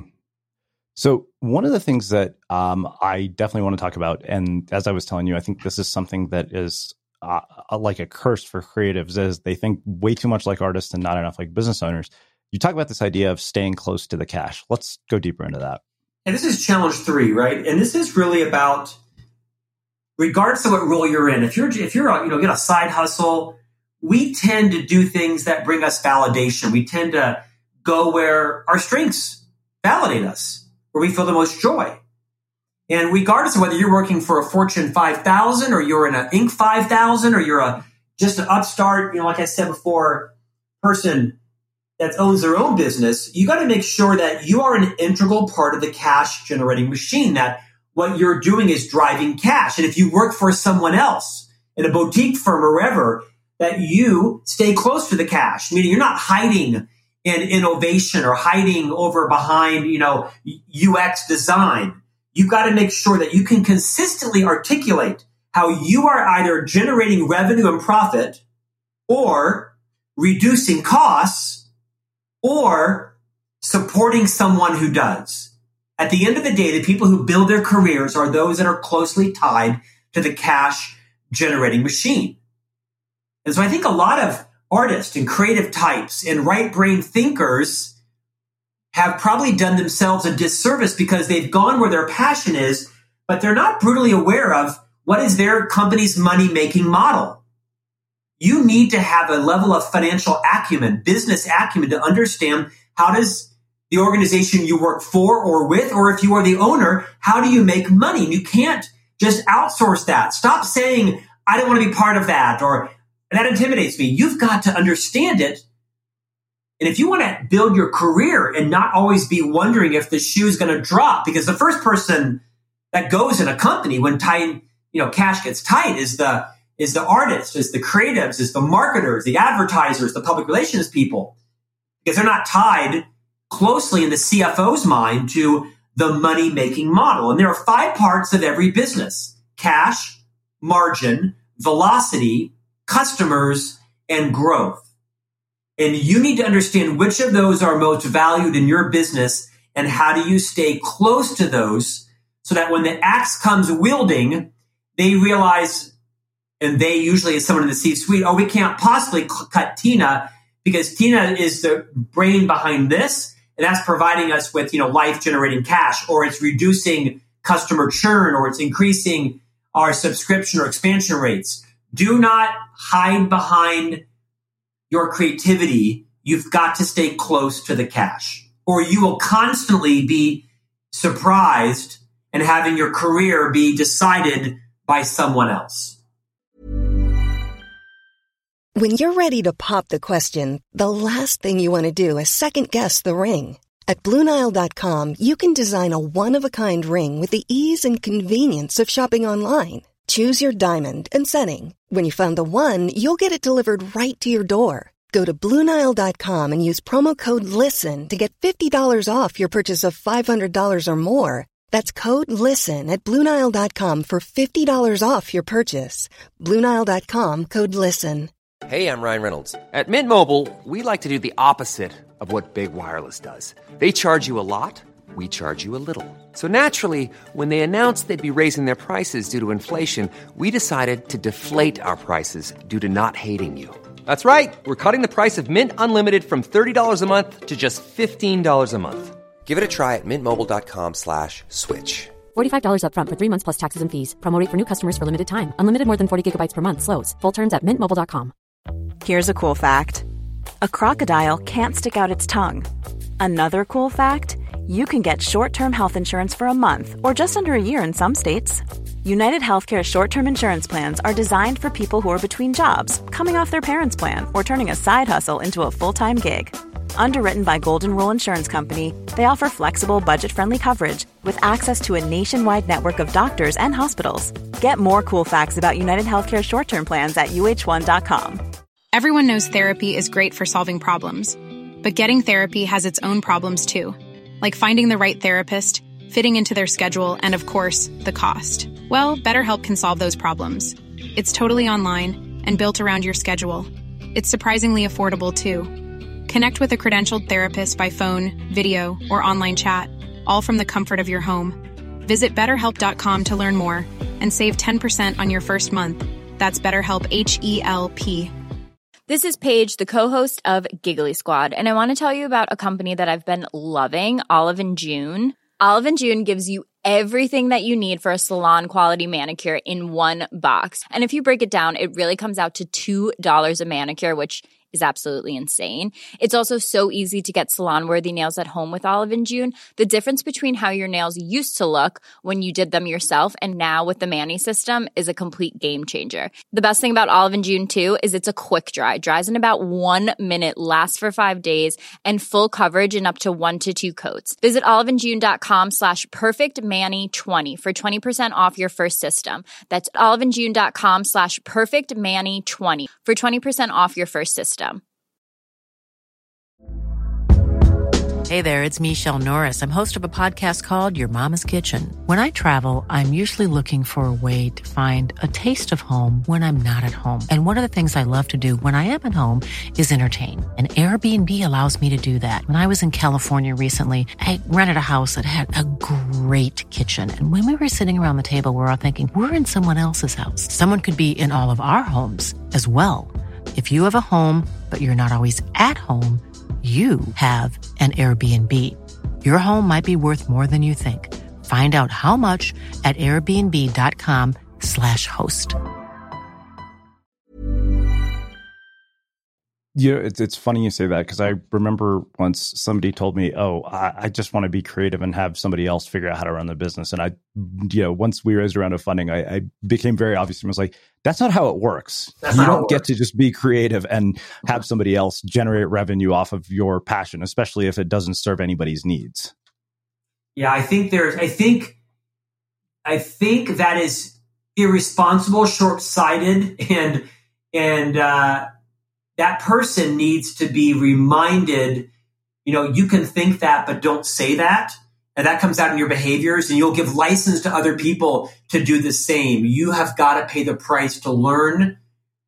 So one of the things that um, I definitely want to talk about, and as I was telling you, I think this is something that is uh, like a curse for creatives, is they think way too much like artists and not enough like business owners. You talk about this idea of staying close to the cash. Let's go deeper into that. And this is challenge three, right? And this is really about, regardless of what role you're in, if you're if you're a, you know get a side hustle, we tend to do things that bring us validation. We tend to go where our strengths validate us, where we feel the most joy. And regardless of whether you're working for a Fortune five thousand or you're in an Inc five thousand or you're a just an upstart, you know, like I said before, person that owns their own business, you got to make sure that you are an integral part of the cash generating machine, that what you're doing is driving cash. And if you work for someone else in a boutique firm or wherever, that you stay close to the cash, meaning you're not hiding in innovation or hiding over behind, you know, U X design. You've got to make sure that you can consistently articulate how you are either generating revenue and profit or reducing costs or supporting someone who does. At the end of the day, the people who build their careers are those that are closely tied to the cash generating machine. And so I think a lot of artists and creative types and right brain thinkers have probably done themselves a disservice because they've gone where their passion is, but they're not brutally aware of what is their company's money-making model. You need to have a level of financial acumen, business acumen, to understand how does the organization you work for or with, or if you are the owner, how do you make money? And you can't just outsource that. Stop saying, I don't want to be part of that, or that intimidates me. You've got to understand it. And if you want to build your career and not always be wondering if the shoe is going to drop, because the first person that goes in a company when tight, you know, cash gets tight is the is the artist, is the creatives, is the marketers, the advertisers, the public relations people, because they're not tied closely in the C F O's mind to the money-making model. And there are five parts of every business: cash, margin, velocity, customers, and growth. And you need to understand which of those are most valued in your business and how do you stay close to those so that when the axe comes wielding, they realize, and they usually is someone in the C-suite, oh, we can't possibly cut Tina because Tina is the brain behind this, and that's providing us with, you know, life-generating cash, or it's reducing customer churn, or it's increasing our subscription or expansion rates. Do not hide behind your creativity. You've got to stay close to the cash, or you will constantly be surprised and having your career be decided by someone else. When you're ready to pop the question, the last thing you want to do is second-guess the ring. At Blue Nile dot com, you can design a one-of-a-kind ring with the ease and convenience of shopping online. Choose your diamond and setting. When you find the one, you'll get it delivered right to your door. Go to Blue Nile dot com and use promo code LISTEN to get fifty dollars off your purchase of five hundred dollars or more. That's code LISTEN at Blue Nile dot com for fifty dollars off your purchase. Blue Nile dot com, code LISTEN. Hey, I'm Ryan Reynolds. At Mint Mobile, we like to do the opposite of what Big Wireless does. They charge you a lot, we charge you a little. So naturally, when they announced they'd be raising their prices due to inflation, we decided to deflate our prices due to not hating you. That's right. We're cutting the price of Mint Unlimited from thirty dollars a month to just fifteen dollars a month. Give it a try at mintmobile.com slash switch. forty-five dollars up front for three months plus taxes and fees. Promo rate for new customers for limited time. Unlimited more than forty gigabytes per month. Slows full terms at mint mobile dot com. Here's a cool fact. A crocodile can't stick out its tongue. Another cool fact, you can get short-term health insurance for a month or just under a year in some states. United Healthcare short-term insurance plans are designed for people who are between jobs, coming off their parents' plan, or turning a side hustle into a full-time gig. Underwritten by Golden Rule Insurance Company, they offer flexible, budget-friendly coverage with access to a nationwide network of doctors and hospitals. Get more cool facts about United Healthcare short-term plans at U H one dot com. Everyone knows therapy is great for solving problems, but getting therapy has its own problems too, like finding the right therapist, fitting into their schedule, and of course, the cost. Well, BetterHelp can solve those problems. It's totally online and built around your schedule. It's surprisingly affordable too. Connect with a credentialed therapist by phone, video, or online chat, all from the comfort of your home. Visit better help dot com to learn more and save ten percent on your first month. That's BetterHelp, H E L P. This is Paige, the co-host of Giggly Squad, and I want to tell you about a company that I've been loving, Olive and June. Olive and June gives you everything that you need for a salon-quality manicure in one box. And if you break it down, it really comes out to two dollars a manicure, which is absolutely insane. It's also so easy to get salon-worthy nails at home with Olive and June. The difference between how your nails used to look when you did them yourself and now with the Mani system is a complete game changer. The best thing about Olive and June, too, is it's a quick dry. Dries in about one minute, lasts for five days, and full coverage in up to one to two coats. Visit oliveandjune.com slash perfectmani20 for twenty percent off your first system. That's oliveandjune.com slash perfectmani20 for twenty percent off your first system. Hey there, it's Michelle Norris. I'm host of a podcast called Your Mama's Kitchen. When I travel, I'm usually looking for a way to find a taste of home when I'm not at home. And one of the things I love to do when I am at home is entertain. And Airbnb allows me to do that. When I was in California recently, I rented a house that had a great kitchen. And when we were sitting around the table, we were all thinking, we're in someone else's house. Someone could be in all of our homes as well. If you have a home, but you're not always at home, you have an Airbnb. Your home might be worth more than you think. Find out how much at airbnb.com slash host. You know, it's, it's funny you say that, because I remember once somebody told me, oh, I, I just want to be creative and have somebody else figure out how to run the business. And I, you know, once we raised a round of funding, I, I became very obvious to me. I was like, that's not how it works. That's you not how don't it get works. to just be creative and have somebody else generate revenue off of your passion, especially if it doesn't serve anybody's needs. Yeah, I think there's, I think, I think that is irresponsible, short-sighted, and, and, uh, that person needs to be reminded, you know, you can think that, but don't say that. And that comes out in your behaviors, and you'll give license to other people to do the same. You have got to pay the price to learn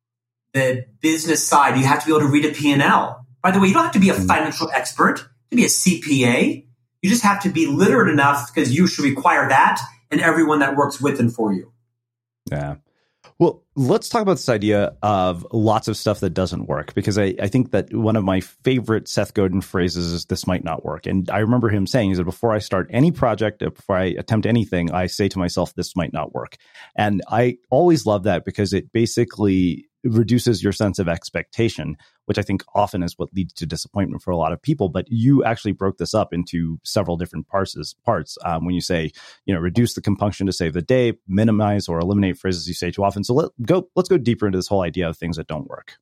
the business side. You have to be able to read a P and L. By the way, you don't have to be a financial expert to be a C P A. You just have to be literate enough, because you should require that and everyone that works with and for you. Yeah. Well, let's talk about this idea of lots of stuff that doesn't work, because I, I think that one of my favorite Seth Godin phrases is this might not work. And I remember him saying, he said, before I start any project, before I attempt anything, I say to myself, this might not work. And I always love that, because it basically reduces your sense of expectation, which I think often is what leads to disappointment for a lot of people. But you actually broke this up into several different parts. Parts um, when you say, you know, reduce the compunction to save the day, minimize or eliminate phrases you say too often. So let go. Let's go deeper into this whole idea of things that don't work.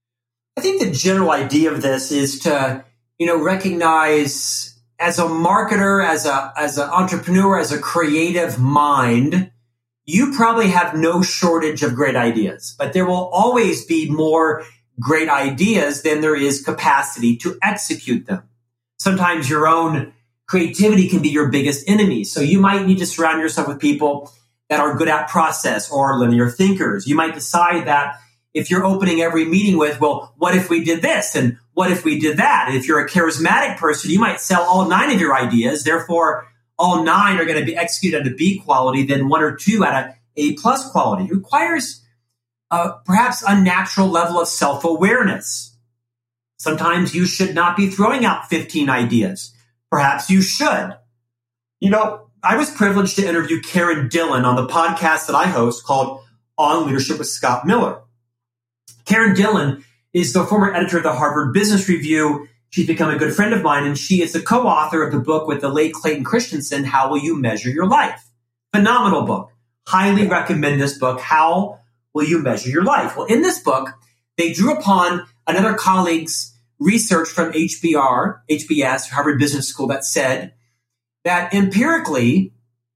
I think the general idea of this is to, you know, recognize as a marketer, as a as an entrepreneur, as a creative mind, you probably have no shortage of great ideas, but there will always be more great ideas than there is capacity to execute them. Sometimes your own creativity can be your biggest enemy. So you might need to surround yourself with people that are good at process or linear thinkers. You might decide that if you're opening every meeting with, well, what if we did this? And what if we did that? And if you're a charismatic person, you might sell all nine of your ideas. Therefore, all nine are going to be executed at a B quality, then one or two at a A plus quality. It requires a perhaps unnatural level of self-awareness. Sometimes you should not be throwing out fifteen ideas. Perhaps you should. You know, I was privileged to interview Karen Dillon on the podcast that I host called On Leadership with Scott Miller. Karen Dillon is the former editor of the Harvard Business Review. She's become a good friend of mine, and she is the co-author of the book with the late Clayton Christensen, How Will You Measure Your Life? Phenomenal book. Highly recommend this book, How Will You Measure Your Life? Well, in this book, they drew upon another colleague's research from H B R, H B S, Harvard Business School, that said that empirically,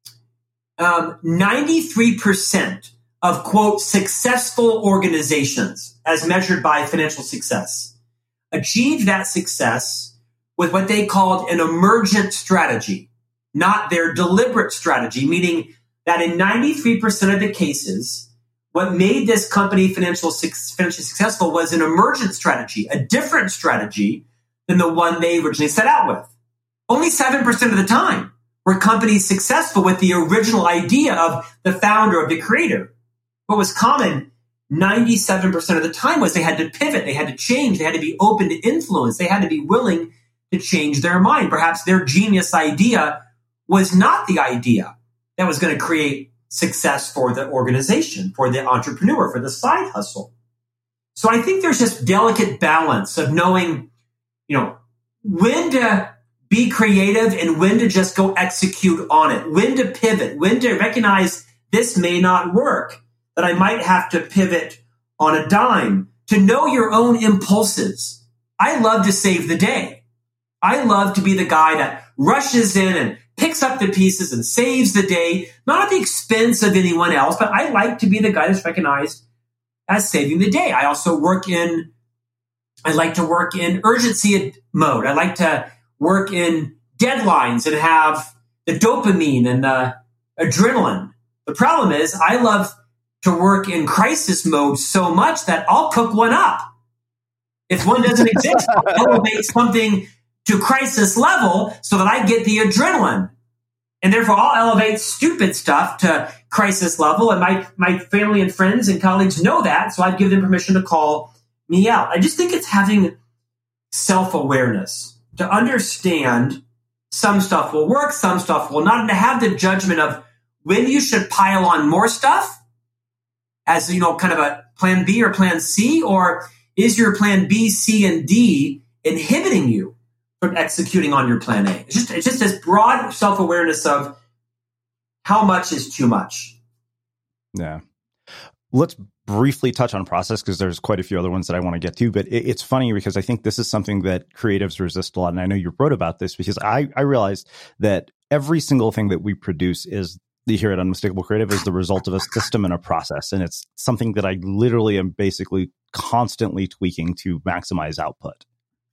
um, ninety-three percent of, quote, successful organizations, as measured by financial success, achieved that success with what they called an emergent strategy, not their deliberate strategy, meaning that in ninety-three percent of the cases, what made this company financial, financially successful was an emergent strategy, a different strategy than the one they originally set out with. Only seven percent of the time were companies successful with the original idea of the founder, of the creator. What was common ninety-seven percent of the time was they had to pivot, they had to change, they had to be open to influence, they had to be willing to change their mind. Perhaps their genius idea was not the idea that was going to create success for the organization, for the entrepreneur, for the side hustle. So I think there's this delicate balance of knowing, you know, when to be creative and when to just go execute on it, when to pivot, when to recognize this may not work, that I might have to pivot on a dime, to know your own impulses. I love to save the day. I love to be the guy that rushes in and picks up the pieces and saves the day, not at the expense of anyone else, but I like to be the guy that's recognized as saving the day. I also work in, I like to work in urgency mode. I like to work in deadlines and have the dopamine and the adrenaline. The problem is I love to work in crisis mode so much that I'll cook one up. If one doesn't exist, I'll elevate something to crisis level so that I get the adrenaline. And therefore, I'll elevate stupid stuff to crisis level. And my, my family and friends and colleagues know that. So I give them permission to call me out. I just think it's having self-awareness to understand some stuff will work, some stuff will not, and to have the judgment of when you should pile on more stuff as, you know, kind of a plan B or plan C, or is your plan B, C, and D inhibiting you from executing on your plan A? It's just, it's just this broad self-awareness of how much is too much. Yeah. Let's briefly touch on process because there's quite a few other ones that I want to get to. But it, it's funny because I think this is something that creatives resist a lot. And I know you wrote about this because I, I realized that every single thing that we produce is, you hear it, Unmistakable Creative, is the result of a system and a process. And it's something that I literally am basically constantly tweaking to maximize output.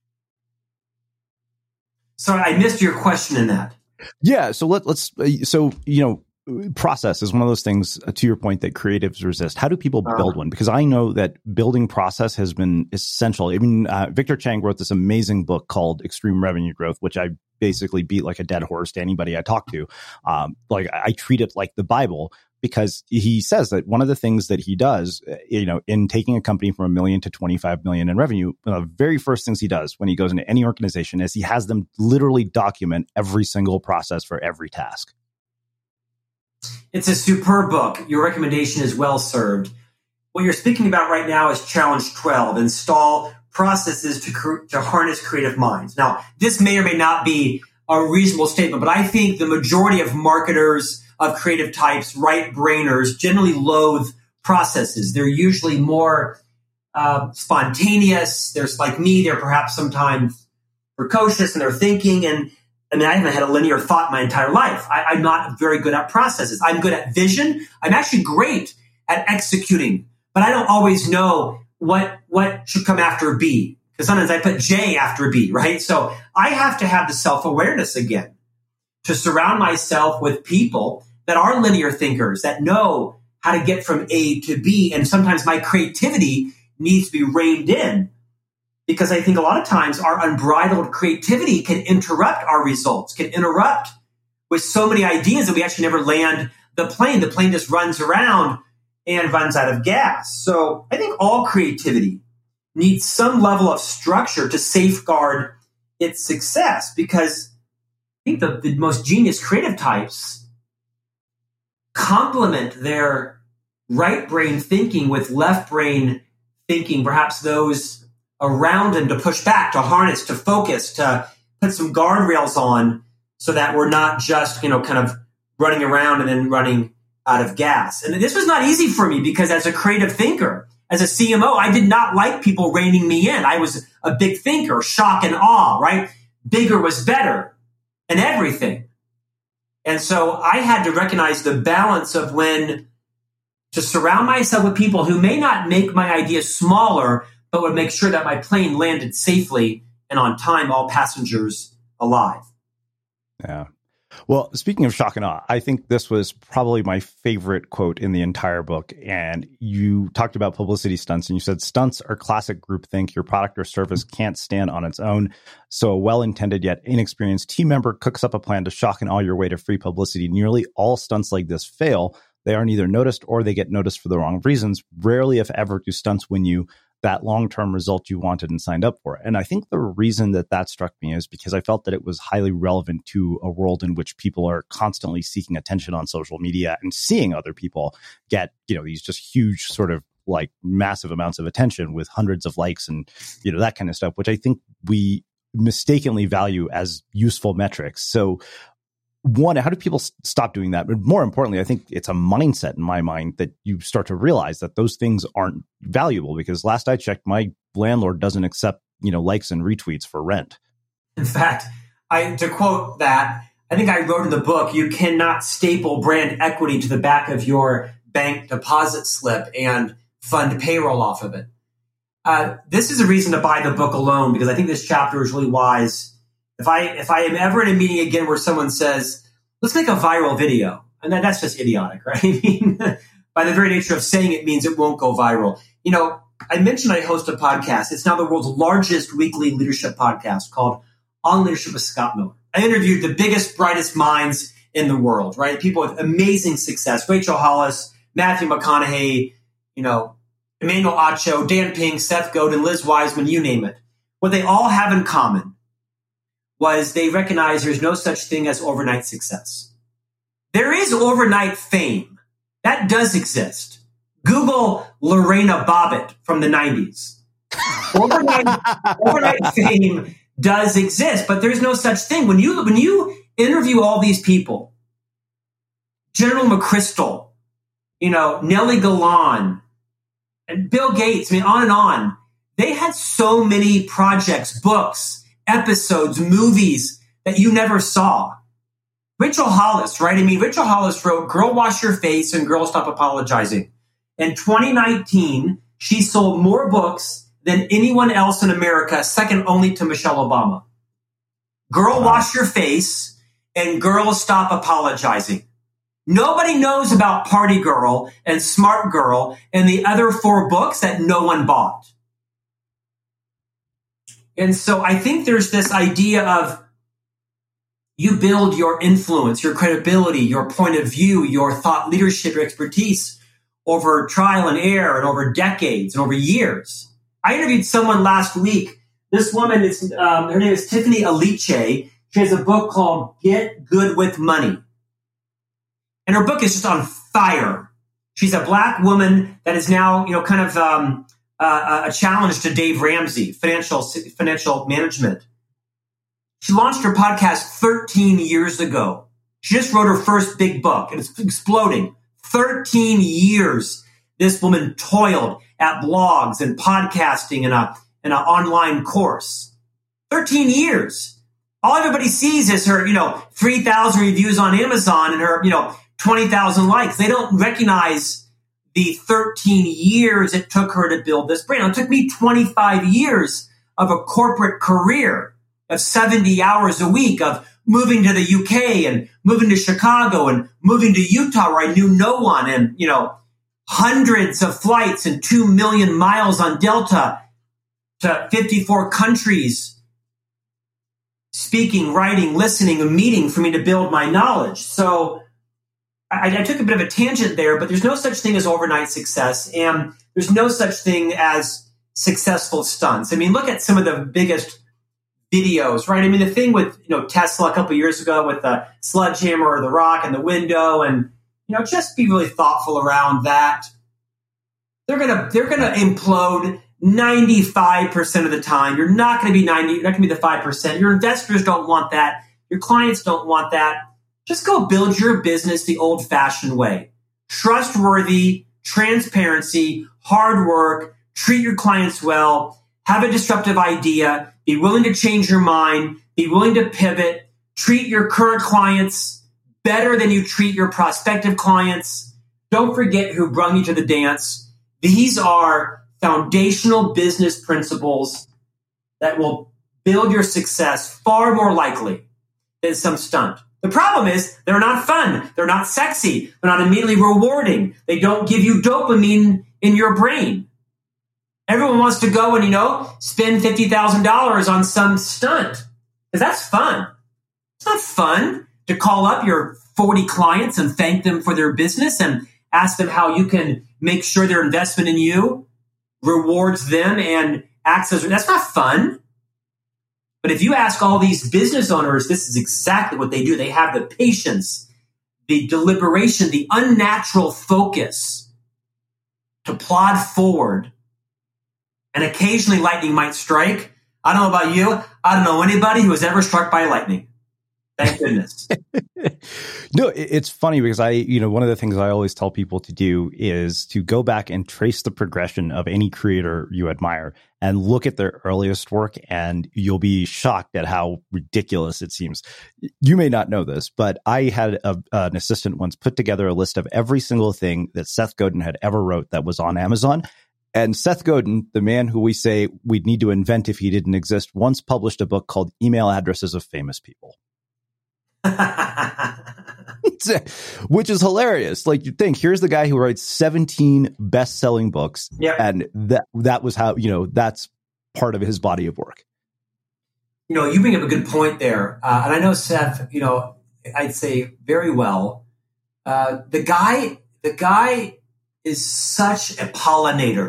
Sorry, I missed your question in that. Yeah. So let, let's, so, you know, process is one of those things, uh, to your point, that creatives resist. How do people build one? Because I know that building process has been essential. I mean, uh, Victor Chang wrote this amazing book called Extreme Revenue Growth, which I basically beat like a dead horse to anybody I talk to. Um, like I treat it like the Bible, because he says that one of the things that he does, you know, in taking a company from a million to twenty-five million in revenue, one of the very first things he does when he goes into any organization is he has them literally document every single process for every task. It's a superb book. Your recommendation is well served. What you're speaking about right now is Challenge twelve, install processes to cr- to harness creative minds. Now, this may or may not be a reasonable statement, but I think the majority of marketers, of creative types, right-brainers, generally loathe processes. They're usually more uh, spontaneous. There's like me, they're perhaps sometimes precocious in their thinking. And I mean, I haven't had a linear thought my entire life. I, I'm not very good at processes. I'm good at vision. I'm actually great at executing, but I don't always know what what should come after B, because sometimes I put J after B, right? So I have to have the self-awareness again to surround myself with people that are linear thinkers, that know how to get from A to B. And sometimes my creativity needs to be reined in, because I think a lot of times our unbridled creativity can interrupt our results, can interrupt with so many ideas that we actually never land the plane. The plane just runs around and runs out of gas. So I think all creativity needs some level of structure to safeguard its success, because I think the, the most genius creative types complement their right brain thinking with left brain thinking, perhaps those around them, to push back, to harness, to focus, to put some guardrails on so that we're not just, you know, kind of running around and then running out of gas. And this was not easy for me, because as a creative thinker, as a C M O, I did not like people reining me in. I was a big thinker, shock and awe, right? Bigger was better and everything. And so I had to recognize the balance of when to surround myself with people who may not make my ideas smaller, but would make sure that my plane landed safely and on time, all passengers alive. Yeah. Well, speaking of shock and awe, I think this was probably my favorite quote in the entire book. And you talked about publicity stunts, and you said stunts are classic groupthink. Your product or service can't stand on its own. So a well-intended yet inexperienced team member cooks up a plan to shock and awe your way to free publicity. Nearly all stunts like this fail. They are neither noticed or they get noticed for the wrong reasons. Rarely, if ever, do stunts win you that long-term result you wanted and signed up for. And I think the reason that that struck me is because I felt that it was highly relevant to a world in which people are constantly seeking attention on social media and seeing other people get, you know, these just huge sort of like massive amounts of attention with hundreds of likes and, you know, that kind of stuff, which I think we mistakenly value as useful metrics. So one, how do people stop doing that? But more importantly, I think it's a mindset in my mind that you start to realize that those things aren't valuable, because last I checked, my landlord doesn't accept, you know, likes and retweets for rent. In fact, I to quote that, I think I wrote in the book, you cannot staple brand equity to the back of your bank deposit slip and fund payroll off of it. Uh, this is a reason to buy the book alone, because I think this chapter is really wise. If I if I am ever in a meeting again where someone says, let's make a viral video, and that, that's just idiotic, right? I mean, by the very nature of saying it means it won't go viral. You know, I mentioned I host a podcast. It's now the world's largest weekly leadership podcast called On Leadership with Scott Miller. I interviewed the biggest, brightest minds in the world, right? People with amazing success. Rachel Hollis, Matthew McConaughey, you know, Emmanuel Acho, Dan Pink, Seth Godin, Liz Wiseman, you name it. What they all have in common was they recognize there's no such thing as overnight success. There is overnight fame. That does exist. Google Lorena Bobbitt from the nineties. Overnight, overnight fame does exist, but there's no such thing. When you, when you interview all these people, General McChrystal, you know, Nellie Galan, and Bill Gates, I mean, on and on. They had so many projects, books, episodes, movies that you never saw. Rachel Hollis, right? I mean, Rachel Hollis wrote Girl Wash Your Face and Girl Stop Apologizing. In twenty nineteen, she sold more books than anyone else in America, second only to Michelle Obama. Girl Wash Your Face and Girl Stop Apologizing. Nobody knows about Party Girl and Smart Girl and the other four books that no one bought. And so I think there's this idea of you build your influence, your credibility, your point of view, your thought leadership, your expertise over trial and error and over decades and over years. I interviewed someone last week. This woman is, um, her name is Tiffany Aliche. She has a book called Get Good with Money. And her book is just on fire. She's a black woman that is now, you know, kind of um, uh, a challenge to Dave Ramsey, financial financial management. She launched her podcast thirteen years ago. She just wrote her first big book, and it's exploding. thirteen years this woman toiled at blogs and podcasting and a and an online course. thirteen years. All everybody sees is her, you know, three thousand reviews on Amazon and her, you know, twenty thousand likes. They don't recognize the thirteen years it took her to build this brand. It took me twenty-five years of a corporate career of seventy hours a week of moving to the U K and moving to Chicago and moving to Utah where I knew no one, and, you know, hundreds of flights and two million miles on Delta to fifty-four countries, speaking, writing, listening, and meeting for me to build my knowledge. So I, I took a bit of a tangent there, but there's no such thing as overnight success, and there's no such thing as successful stunts. I mean, look at some of the biggest videos, right? I mean, the thing with, you know, Tesla a couple of years ago with the sledgehammer or the rock in the window, and, you know, just be really thoughtful around that. They're gonna they're gonna implode ninety-five percent of the time. You're not gonna be ninety. You're not gonna be the five percent. Your investors don't want that. Your clients don't want that. Just go build your business the old-fashioned way. Trustworthy, transparency, hard work, treat your clients well, have a disruptive idea, be willing to change your mind, be willing to pivot, treat your current clients better than you treat your prospective clients. Don't forget who brought you to the dance. These are foundational business principles that will build your success far more likely than some stunt. The problem is they're not fun. They're not sexy. They're not immediately rewarding. They don't give you dopamine in your brain. Everyone wants to go and, you know, spend fifty thousand dollars on some stunt because that's fun. It's not fun to call up your forty clients and thank them for their business and ask them how you can make sure their investment in you rewards them and acts as, that's not fun. But if you ask all these business owners, this is exactly what they do. They have the patience, the deliberation, the unnatural focus to plod forward. And occasionally lightning might strike. I don't know about you. I don't know anybody who was ever struck by lightning. Thank goodness. No, it's funny because I, you know, one of the things I always tell people to do is to go back and trace the progression of any creator you admire and look at their earliest work, and you'll be shocked at how ridiculous it seems. You may not know this, but I had a, an assistant once put together a list of every single thing that Seth Godin had ever wrote that was on Amazon. And Seth Godin, the man who we say we'd need to invent if he didn't exist, once published a book called Email Addresses of Famous People. Which is hilarious. Like, you think, here's the guy who writes seventeen best-selling books, yep. and that that was how, you know, that's part of his body of work. You know, you bring up a good point there, uh, and I know Seth, you know, I'd say very well. Uh, the guy, the guy is such a pollinator.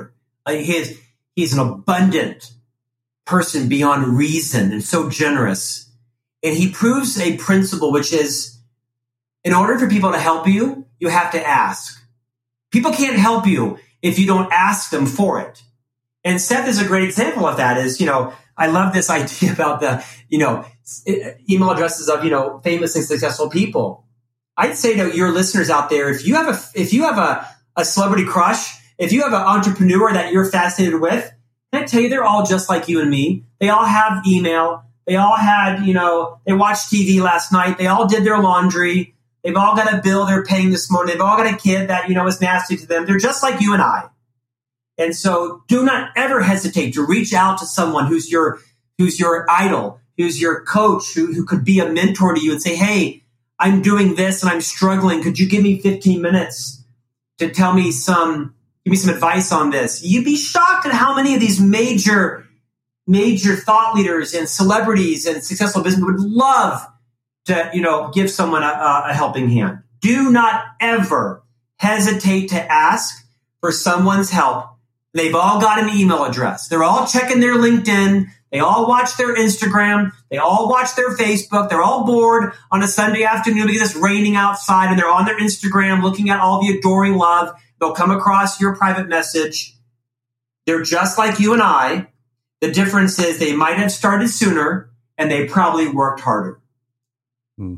Like he is, he's an abundant person beyond reason and so generous. And he proves a principle, which is, in order for people to help you, you have to ask. People can't help you if you don't ask them for it. And Seth is a great example of that. Is, you know, I love this idea about the, you know, email addresses of, you know, famous and successful people. I'd say to your listeners out there, if you have a, if you have a, a celebrity crush, if you have an entrepreneur that you're fascinated with, can I tell you, they're all just like you and me. They all have email. They all had, you know, they watched T V last night. They all did their laundry. They've all got a bill they're paying this morning. They've all got a kid that, you know, is nasty to them. They're just like you and I. And so do not ever hesitate to reach out to someone who's your, who's your idol, who's your coach, who, who could be a mentor to you and say, hey, I'm doing this and I'm struggling. Could you give me fifteen minutes to tell me some, give me some advice on this? You'd be shocked at how many of these major, major thought leaders and celebrities and successful business would love to, you know, give someone a, a helping hand. Do not ever hesitate to ask for someone's help. They've all got an email address. They're all checking their LinkedIn. They all watch their Instagram. They all watch their Facebook. They're all bored on a Sunday afternoon because it's raining outside, and they're on their Instagram looking at all the adoring love. They'll come across your private message. They're just like you and I. The difference is they might have started sooner, and they probably worked harder. Hmm.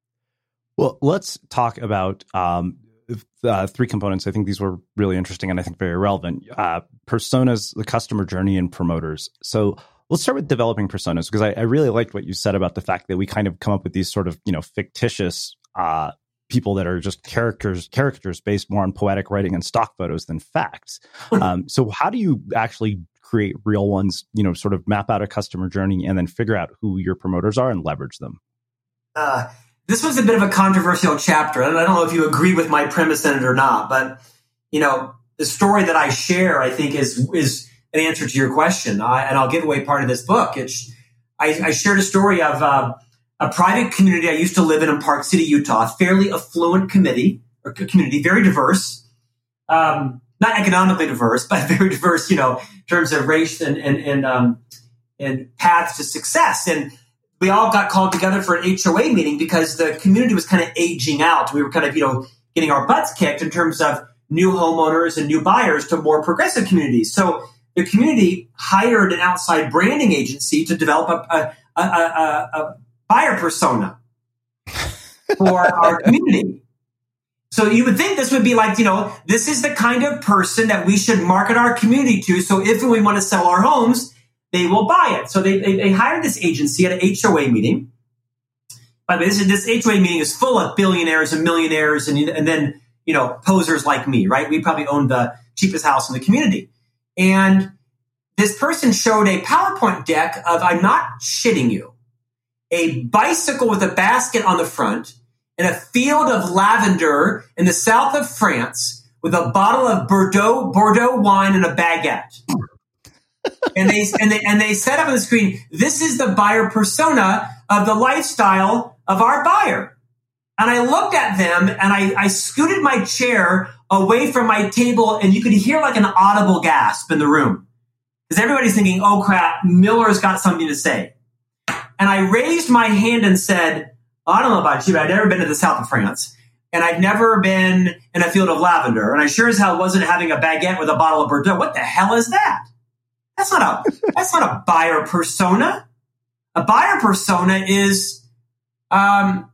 Well, let's talk about um, uh, three components. I think these were really interesting and I think very relevant. Uh, personas, the customer journey, and promoters. So let's start with developing personas, because I, I really liked what you said about the fact that we kind of come up with these sort of, you know, fictitious uh, people that are just characters, characters based more on poetic writing and stock photos than facts. Um, so how do you actually create real ones, you know, sort of map out a customer journey and then figure out who your promoters are and leverage them? Uh, this was a bit of a controversial chapter, and I don't know if you agree with my premise in it or not, but, you know, the story that I share, I think, is is an answer to your question, I, and I'll give away part of this book. It's, I, I shared a story of uh, a private community I used to live in in Park City, Utah, a fairly affluent committee, or community, very diverse, um, not economically diverse, but very diverse, you know, in terms of race and and and, um, and paths to success. And we all got called together for an H O A meeting because the community was kind of aging out. We were kind of, you know, getting our butts kicked in terms of new homeowners and new buyers to more progressive communities. So the community hired an outside branding agency to develop a, a, a, a, a buyer persona for our community. So you would think this would be like, you know, this is the kind of person that we should market our community to. So if we want to sell our homes, they will buy it. So they, they, they hired this agency at an H O A meeting. By the way, this, is, this H O A meeting is full of billionaires and millionaires and, and then, you know, posers like me, right? We probably owned the cheapest house in the community. And this person showed a PowerPoint deck of, I'm not shitting you, a bicycle with a basket on the front and a field of lavender in the south of France with a bottle of Bordeaux, Bordeaux wine and a baguette. and they and they and they set up on the screen, this is the buyer persona of the lifestyle of our buyer. And I looked at them and I, I scooted my chair away from my table, and you could hear like an audible gasp in the room. Because everybody's thinking, oh crap, Miller's got something to say. And I raised my hand and said, oh, I don't know about you, but I've never been to the south of France. And I've never been in a field of lavender. And I sure as hell wasn't having a baguette with a bottle of Bordeaux. What the hell is that? That's not a that's not a buyer persona. A buyer persona is um,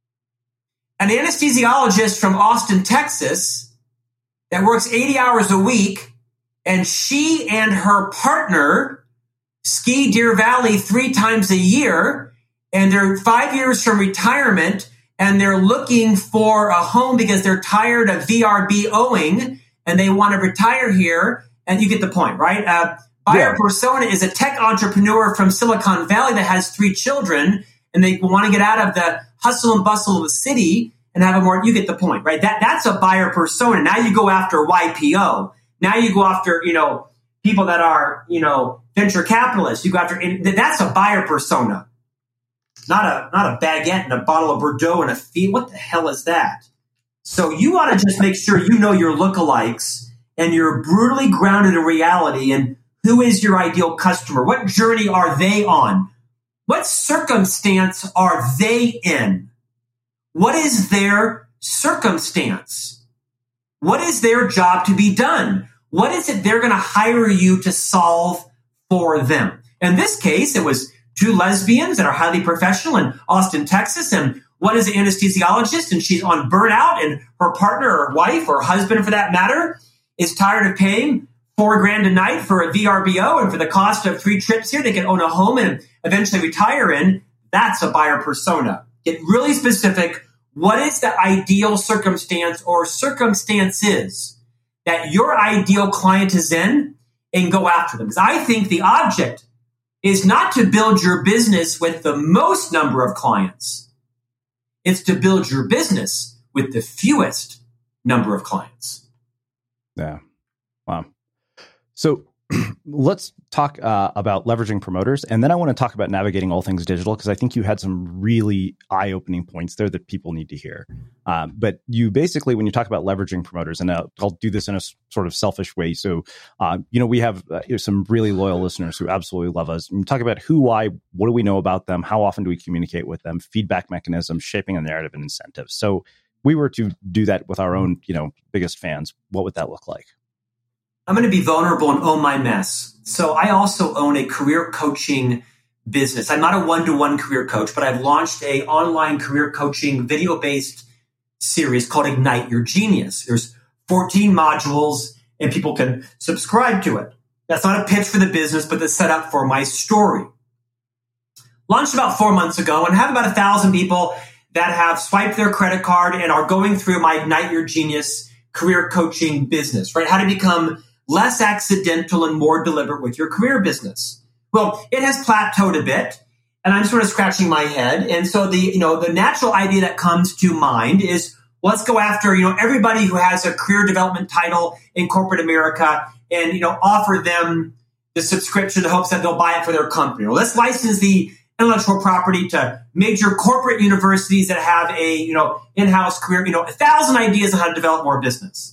an anesthesiologist from Austin, Texas, that works eighty hours a week, and she and her partner ski Deer Valley three times a year, and they're five years from retirement, and they're looking for a home because they're tired of V R B O-ing, and they want to retire here, and you get the point, right? Uh, buyer yeah. persona is a tech entrepreneur from Silicon Valley that has three children, and they want to get out of the hustle and bustle of the city and have a more, you get the point, right? That That's a buyer persona. Now you go after Y P O. Now you go after, you know, people that are, you know, venture capitalists. You go after, that's a buyer persona. Not a not a baguette and a bottle of Bordeaux and a fee. What the hell is that? So you want to just make sure you know your lookalikes and you're brutally grounded in reality and who is your ideal customer? What journey are they on? What circumstance are they in? What is their circumstance? What is their job to be done? What is it they're going to hire you to solve for them? In this case, it was two lesbians that are highly professional in Austin, Texas, and one is an anesthesiologist, and she's on burnout, and her partner or wife or husband, for that matter, is tired of paying four grand a night for a V R B O, and for the cost of three trips here, they can own a home and eventually retire in. That's a buyer persona. Get really specific. What is the ideal circumstance or circumstances that your ideal client is in, and go after them? Because I think the object is not to build your business with the most number of clients. It's to build your business with the fewest number of clients. Yeah. Wow. So let's talk uh, about leveraging promoters. And then I want to talk about navigating all things digital, because I think you had some really eye-opening points there that people need to hear. Um, but you basically, when you talk about leveraging promoters, and I'll, I'll do this in a s- sort of selfish way. So, uh, you know, we have uh, some really loyal listeners who absolutely love us. And you talk about who, why, what do we know about them? How often do we communicate with them? Feedback mechanisms, shaping a narrative, and incentives. So we were to do that with our own, you know, biggest fans. What would that look like? I'm going to be vulnerable and own my mess. So I also own a career coaching business. I'm not a one-to-one career coach, but I've launched a online career coaching video-based series called Ignite Your Genius. There's fourteen modules and people can subscribe to it. That's not a pitch for the business, but the setup for my story. Launched about four months ago and have about a thousand people that have swiped their credit card and are going through my Ignite Your Genius career coaching business, right? How to become less accidental and more deliberate with your career business. Well, it has plateaued a bit, and I'm sort of scratching my head. And so the, you know, the natural idea that comes to mind is, let's go after, you know, everybody who has a career development title in corporate America and, you know, offer them the subscription in hopes that they'll buy it for their company. Well, let's license the intellectual property to major corporate universities that have a, you know, in-house career, you know, a thousand ideas on how to develop more business.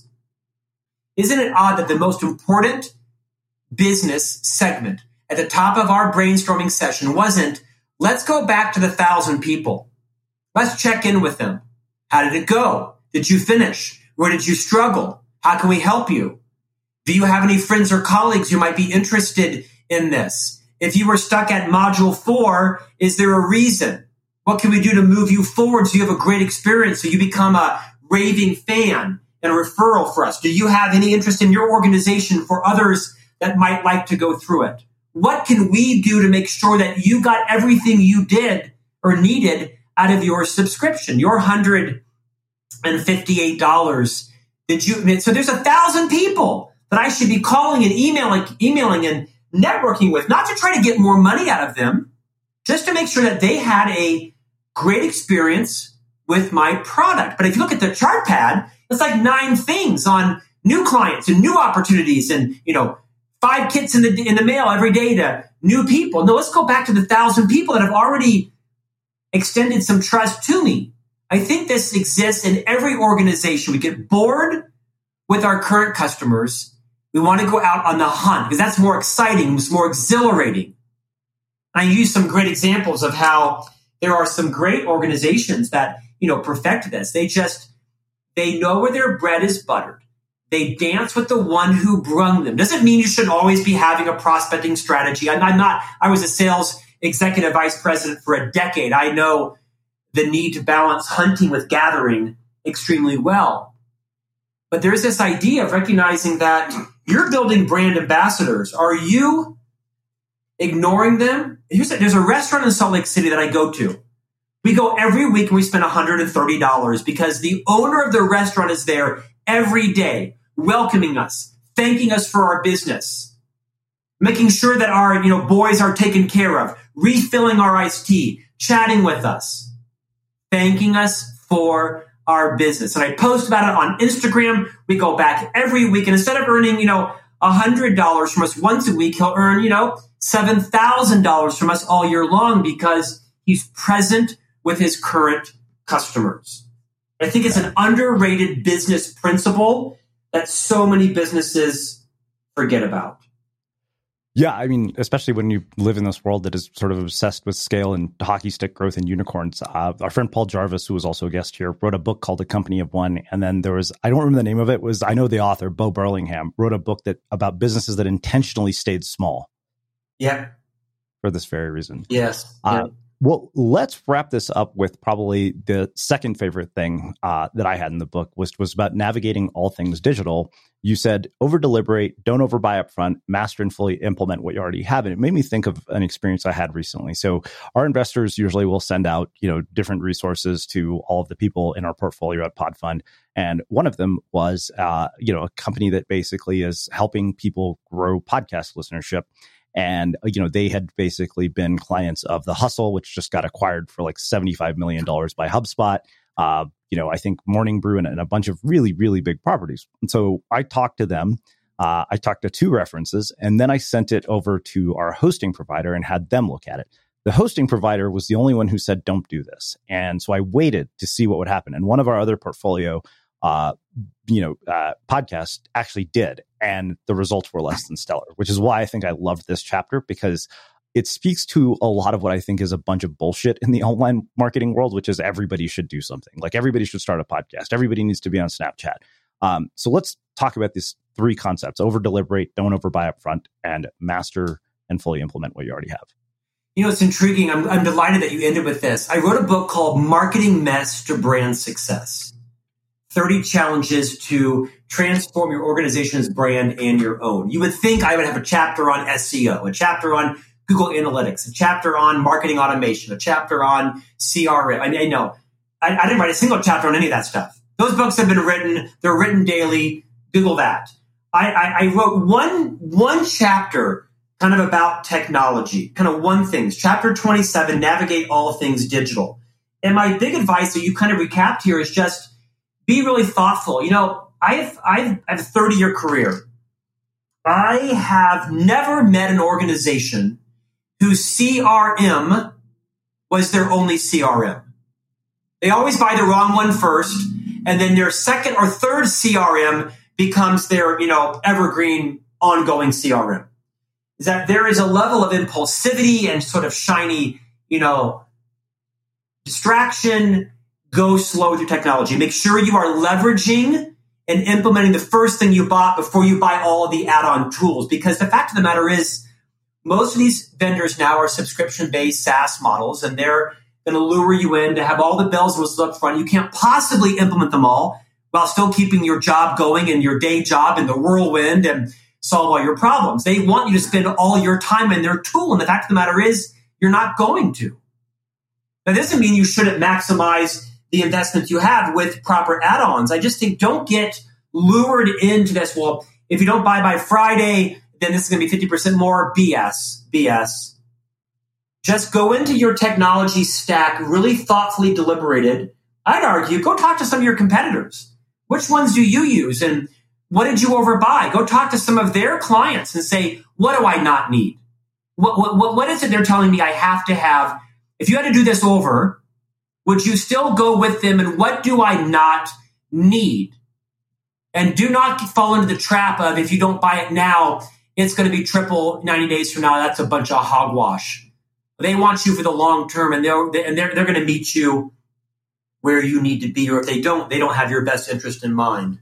Isn't it odd that the most important business segment at the top of our brainstorming session wasn't, let's go back to the thousand people. Let's check in with them. How did it go? Did you finish? Where did you struggle? How can we help you? Do you have any friends or colleagues who might be interested in this? If you were stuck at module four, is there a reason? What can we do to move you forward so you have a great experience, so you become a raving fan and a referral for us? Do you have any interest in your organization for others that might like to go through it? What can we do to make sure that you got everything you did or needed out of your subscription, your one hundred fifty-eight dollars? Did you? So there's a thousand people that I should be calling and emailing, emailing and networking with, not to try to get more money out of them, just to make sure that they had a great experience with my product. But if you look at the chart pad, it's like nine things on new clients and new opportunities and, you know, five kits in the in the mail every day to new people. No, let's go back to the thousand people that have already extended some trust to me. I think this exists in every organization. We get bored with our current customers. We want to go out on the hunt because that's more exciting. It's more exhilarating. I use some great examples of how there are some great organizations that, you know, perfect this. They just, they know where their bread is buttered. They dance with the one who brung them. Doesn't mean you should always be having a prospecting strategy. I'm, I'm not, I was a sales executive vice president for a decade. I know the need to balance hunting with gathering extremely well. But there's this idea of recognizing that you're building brand ambassadors. Are you ignoring them? Here's a, there's a restaurant in Salt Lake City that I go to. We go every week and we spend one hundred thirty dollars because the owner of the restaurant is there every day, welcoming us, thanking us for our business, making sure that our, you know, boys are taken care of, refilling our iced tea, chatting with us, thanking us for our business. And I post about it on Instagram. We go back every week, and instead of earning, you know, one hundred dollars from us once a week, he'll earn, you know, seven thousand dollars from us all year long because he's present with his current customers. I think it's an underrated business principle that so many businesses forget about. Yeah, I mean, especially when you live in this world that is sort of obsessed with scale and hockey stick growth and unicorns. Uh, our friend Paul Jarvis, who was also a guest here, wrote a book called A Company of One. And then there was, I don't remember the name of it, was I know the author, Bo Burlingham, wrote a book that about businesses that intentionally stayed small. Yeah. For this very reason. Yes. Uh, yeah. Well, let's wrap this up with probably the second favorite thing uh, that I had in the book was, was about navigating all things digital. You said, over deliberate, don't overbuy up front, master and fully implement what you already have. And it made me think of an experience I had recently. So our investors usually will send out, you know, different resources to all of the people in our portfolio at PodFund. And one of them was, uh, you know, a company that basically is helping people grow podcast listenership. And, you know, they had basically been clients of The Hustle, which just got acquired for like seventy-five million dollars by HubSpot. Uh, you know, I think Morning Brew and, and a bunch of really, really big properties. And so I talked to them. Uh, I talked to two references, and then I sent it over to our hosting provider and had them look at it. The hosting provider was the only one who said, don't do this. And so I waited to see what would happen. And one of our other portfolio uh, you know, uh, podcast actually did. And the results were less than stellar, which is why I think I loved this chapter, because it speaks to a lot of what I think is a bunch of bullshit in the online marketing world, which is everybody should do something. Like everybody should start a podcast. Everybody needs to be on Snapchat. Um, so let's talk about these three concepts: over deliberate, don't overbuy up front, and master and fully implement what you already have. You know, it's intriguing. I'm, I'm delighted that you ended with this. I wrote a book called Marketing Mess to Brand Success. thirty challenges to transform your organization's brand and your own. You would think I would have a chapter on S E O, a chapter on Google Analytics, a chapter on marketing automation, a chapter on C R M. I, I know. I, I didn't write a single chapter on any of that stuff. Those books have been written. They're written daily. Google that. I, I, I wrote one, one chapter kind of about technology, kind of one thing. Chapter twenty-seven, Navigate All Things Digital. And my big advice that you kind of recapped here is just be really thoughtful. You know, I've, I've, I have a thirty-year career. I have never met an organization whose C R M was their only C R M. They always buy the wrong one first, and then their second or third C R M becomes their, you know, evergreen ongoing C R M. Is that there is a level of impulsivity and sort of shiny, you know, distraction. Go slow with your technology. Make sure you are leveraging and implementing the first thing you bought before you buy all of the add-on tools. Because the fact of the matter is, most of these vendors now are subscription-based SaaS models, and they're going to lure you in to have all the bells and whistles up front. You can't possibly implement them all while still keeping your job going and your day job in the whirlwind and solve all your problems. They want you to spend all your time in their tool, and the fact of the matter is, you're not going to. That doesn't mean you shouldn't maximize the investments you have with proper add-ons. I just think don't get lured into this. Well, if you don't buy by Friday, then this is going to be fifty percent more. B S, B S. Just go into your technology stack, really thoughtfully deliberated. I'd argue, go talk to some of your competitors. Which ones do you use? And what did you overbuy? Go talk to some of their clients and say, what do I not need? What, what, what is it they're telling me I have to have? If you had to do this over, would you still go with them? And what do I not need? And do not fall into the trap of, if you don't buy it now, it's going to be triple ninety days from now. That's a bunch of hogwash. They want you for the long term, and they're, and they're, they're going to meet you where you need to be. Or if they don't, they don't have your best interest in mind.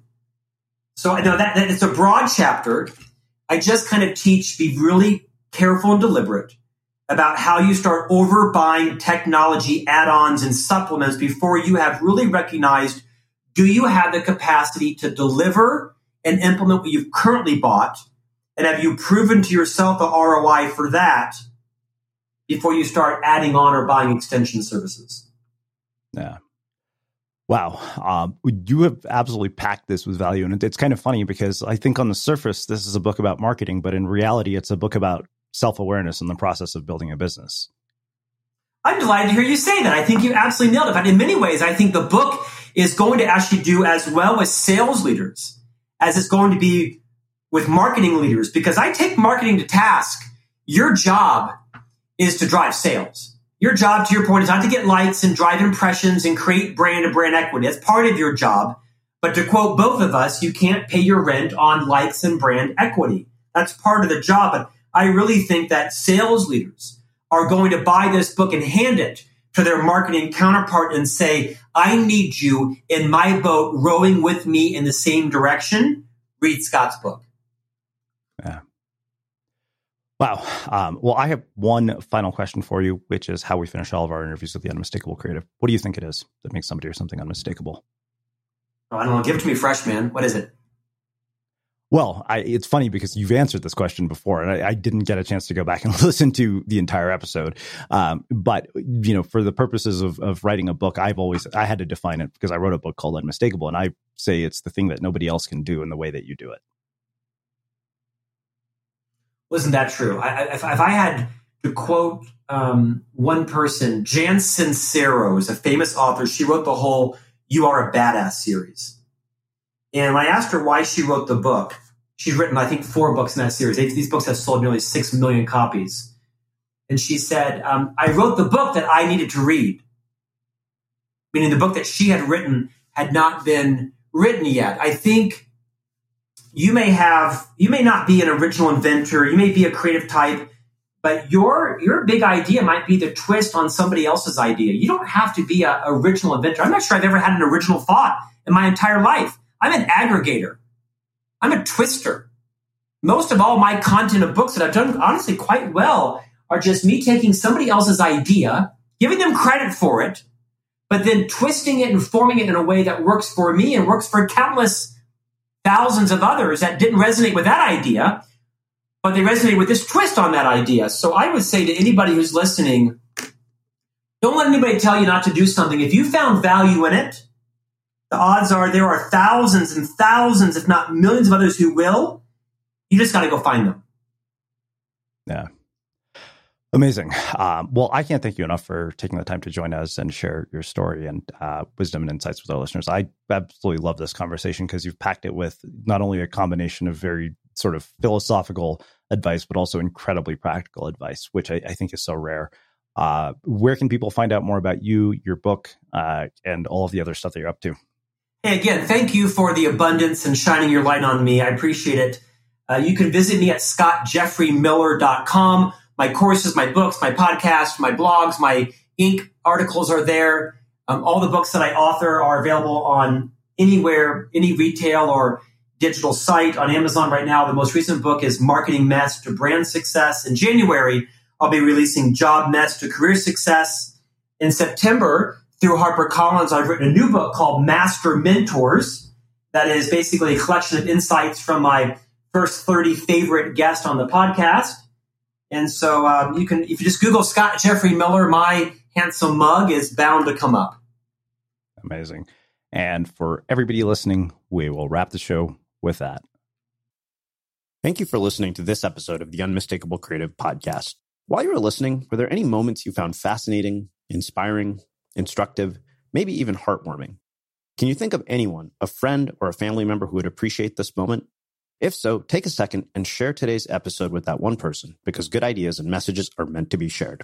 So I know that, that it's a broad chapter. I just kind of teach, be really careful and deliberate about how you start overbuying technology add-ons and supplements before you have really recognized, do you have the capacity to deliver and implement what you've currently bought? And have you proven to yourself the R O I for that before you start adding on or buying extension services? Yeah. Wow. Um, you have absolutely packed this with value. And it's kind of funny because I think on the surface, this is a book about marketing, but in reality, it's a book about self-awareness in the process of building a business. I'm delighted to hear you say that. I think you absolutely nailed it. But in many ways, I think the book is going to actually do as well with sales leaders as it's going to be with marketing leaders, because I take marketing to task. Your job is to drive sales. Your job, to your point, is not to get likes and drive impressions and create brand and brand equity. That's part of your job. But to quote both of us, you can't pay your rent on likes and brand equity. That's part of the job. And I really think that sales leaders are going to buy this book and hand it to their marketing counterpart and say, I need you in my boat rowing with me in the same direction. Read Scott's book. Yeah. Wow. Um, well, I have one final question for you, which is how we finish all of our interviews with the Unmistakable Creative. What do you think it is that makes somebody or something unmistakable? Oh, I don't know. Give it to me fresh, man. What is it? Well, I, it's funny because you've answered this question before, and I, I didn't get a chance to go back and listen to the entire episode. Um, but, you know, for the purposes of, of writing a book, I've always, I had to define it because I wrote a book called Unmistakable, and I say it's the thing that nobody else can do in the way that you do it. Wasn't that true? I, I, if, if I had to quote um, one person, Jan Sincero is a famous author. She wrote the whole You Are a Badass series. And when I asked her why she wrote the book, she's written, I think, four books in that series. These books have sold nearly six million copies. And she said, um, I wrote the book that I needed to read. Meaning the book that she had written had not been written yet. I think you may have, you may not be an original inventor. You may be a creative type, but your, your big idea might be the twist on somebody else's idea. You don't have to be an original inventor. I'm not sure I've ever had an original thought in my entire life. I'm an aggregator. I'm a twister. Most of all my content of books that I've done honestly quite well are just me taking somebody else's idea, giving them credit for it, but then twisting it and forming it in a way that works for me and works for countless thousands of others that didn't resonate with that idea, but they resonated with this twist on that idea. So I would say to anybody who's listening, don't let anybody tell you not to do something. If you found value in it, the odds are there are thousands and thousands, if not millions of others who will. You just got to go find them. Yeah. Amazing. Um, well, I can't thank you enough for taking the time to join us and share your story and uh, wisdom and insights with our listeners. I absolutely love this conversation because you've packed it with not only a combination of very sort of philosophical advice, but also incredibly practical advice, which I, I think is so rare. Uh, where can people find out more about you, your book, uh, and all of the other stuff that you're up to? Hey, again, thank you for the abundance and shining your light on me. I appreciate it. Uh, you can visit me at scott jeffrey miller dot com. My courses, my books, my podcasts, my blogs, my ink articles are there. Um, all the books that I author are available on anywhere, any retail or digital site. On Amazon right now, the most recent book is Marketing Mess to Brand Success. In January, I'll be releasing Job Mess to Career Success. In September, through HarperCollins, I've written a new book called Master Mentors. That is basically a collection of insights from my first thirty favorite guests on the podcast. And so um, you can, if you just Google Scott Jeffrey Miller, my handsome mug is bound to come up. Amazing. And for everybody listening, we will wrap the show with that. Thank you for listening to this episode of the Unmistakable Creative Podcast. While you were listening, were there any moments you found fascinating, inspiring, instructive, maybe even heartwarming? Can you think of anyone, a friend or a family member who would appreciate this moment? If so, take a second and share today's episode with that one person, because good ideas and messages are meant to be shared.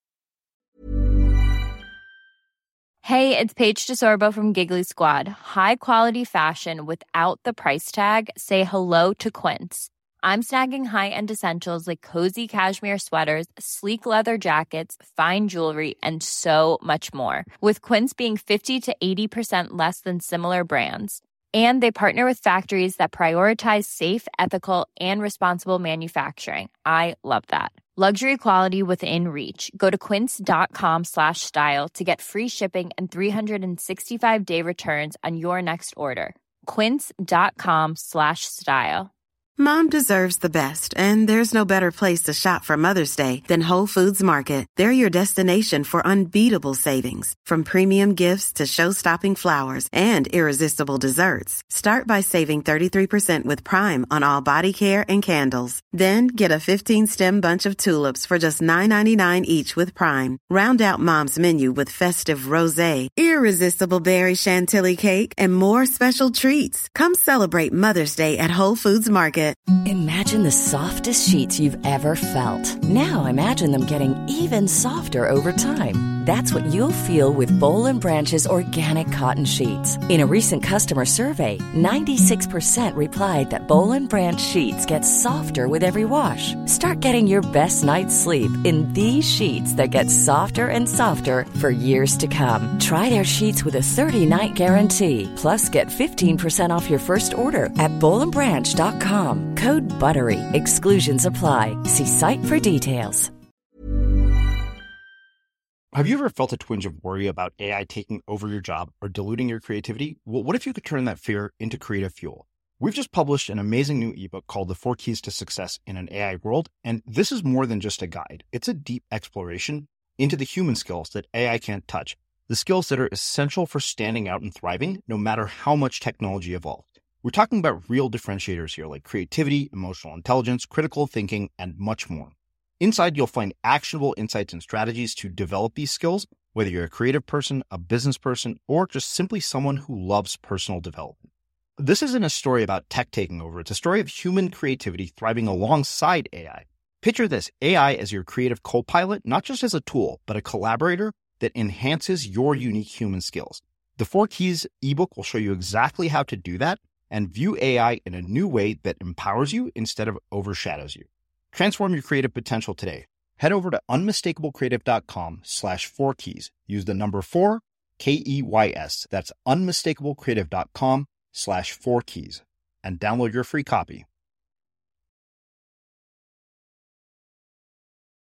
Hey, it's Paige DeSorbo from Giggly Squad. High quality fashion without the price tag. Say hello to Quince. I'm snagging high-end essentials like cozy cashmere sweaters, sleek leather jackets, fine jewelry, and so much more. With Quince being fifty to eighty percent less than similar brands. And they partner with factories that prioritize safe, ethical, and responsible manufacturing. I love that. Luxury quality within reach. Go to quince.com slash style to get free shipping and three sixty-five day returns on your next order. Quince.com slash style. Mom deserves the best, and there's no better place to shop for Mother's Day than Whole Foods Market. They're your destination for unbeatable savings, from premium gifts to show-stopping flowers and irresistible desserts. Start by saving thirty-three percent with Prime on all body care and candles. Then get a fifteen-stem bunch of tulips for just nine ninety-nine each with Prime. Round out Mom's menu with festive rosé, irresistible berry chantilly cake, and more special treats. Come celebrate Mother's Day at Whole Foods Market. Imagine the softest sheets you've ever felt. Now imagine them getting even softer over time. That's what you'll feel with Boll and Branch's organic cotton sheets. In a recent customer survey, ninety-six percent replied that Boll and Branch sheets get softer with every wash. Start getting your best night's sleep in these sheets that get softer and softer for years to come. Try their sheets with a thirty-night guarantee. Plus, get fifteen percent off your first order at boll and branch dot com. Code BUTTERY. Exclusions apply. See site for details. Have you ever felt a twinge of worry about A I taking over your job or diluting your creativity? Well, what if you could turn that fear into creative fuel? We've just published an amazing new ebook called The Four Keys to Success in an A I World, and this is more than just a guide. It's a deep exploration into the human skills that A I can't touch, the skills that are essential for standing out and thriving no matter how much technology evolved. We're talking about real differentiators here like creativity, emotional intelligence, critical thinking, and much more. Inside, you'll find actionable insights and strategies to develop these skills, whether you're a creative person, a business person, or just simply someone who loves personal development. This isn't a story about tech taking over. It's a story of human creativity thriving alongside A I. Picture this, A I as your creative co-pilot, not just as a tool, but a collaborator that enhances your unique human skills. The Four Keys ebook will show you exactly how to do that and view A I in a new way that empowers you instead of overshadows you. Transform your creative potential today. Head over to unmistakablecreative.com slash four keys. Use the number four, K E Y S. That's unmistakablecreative.com slash four keys and download your free copy.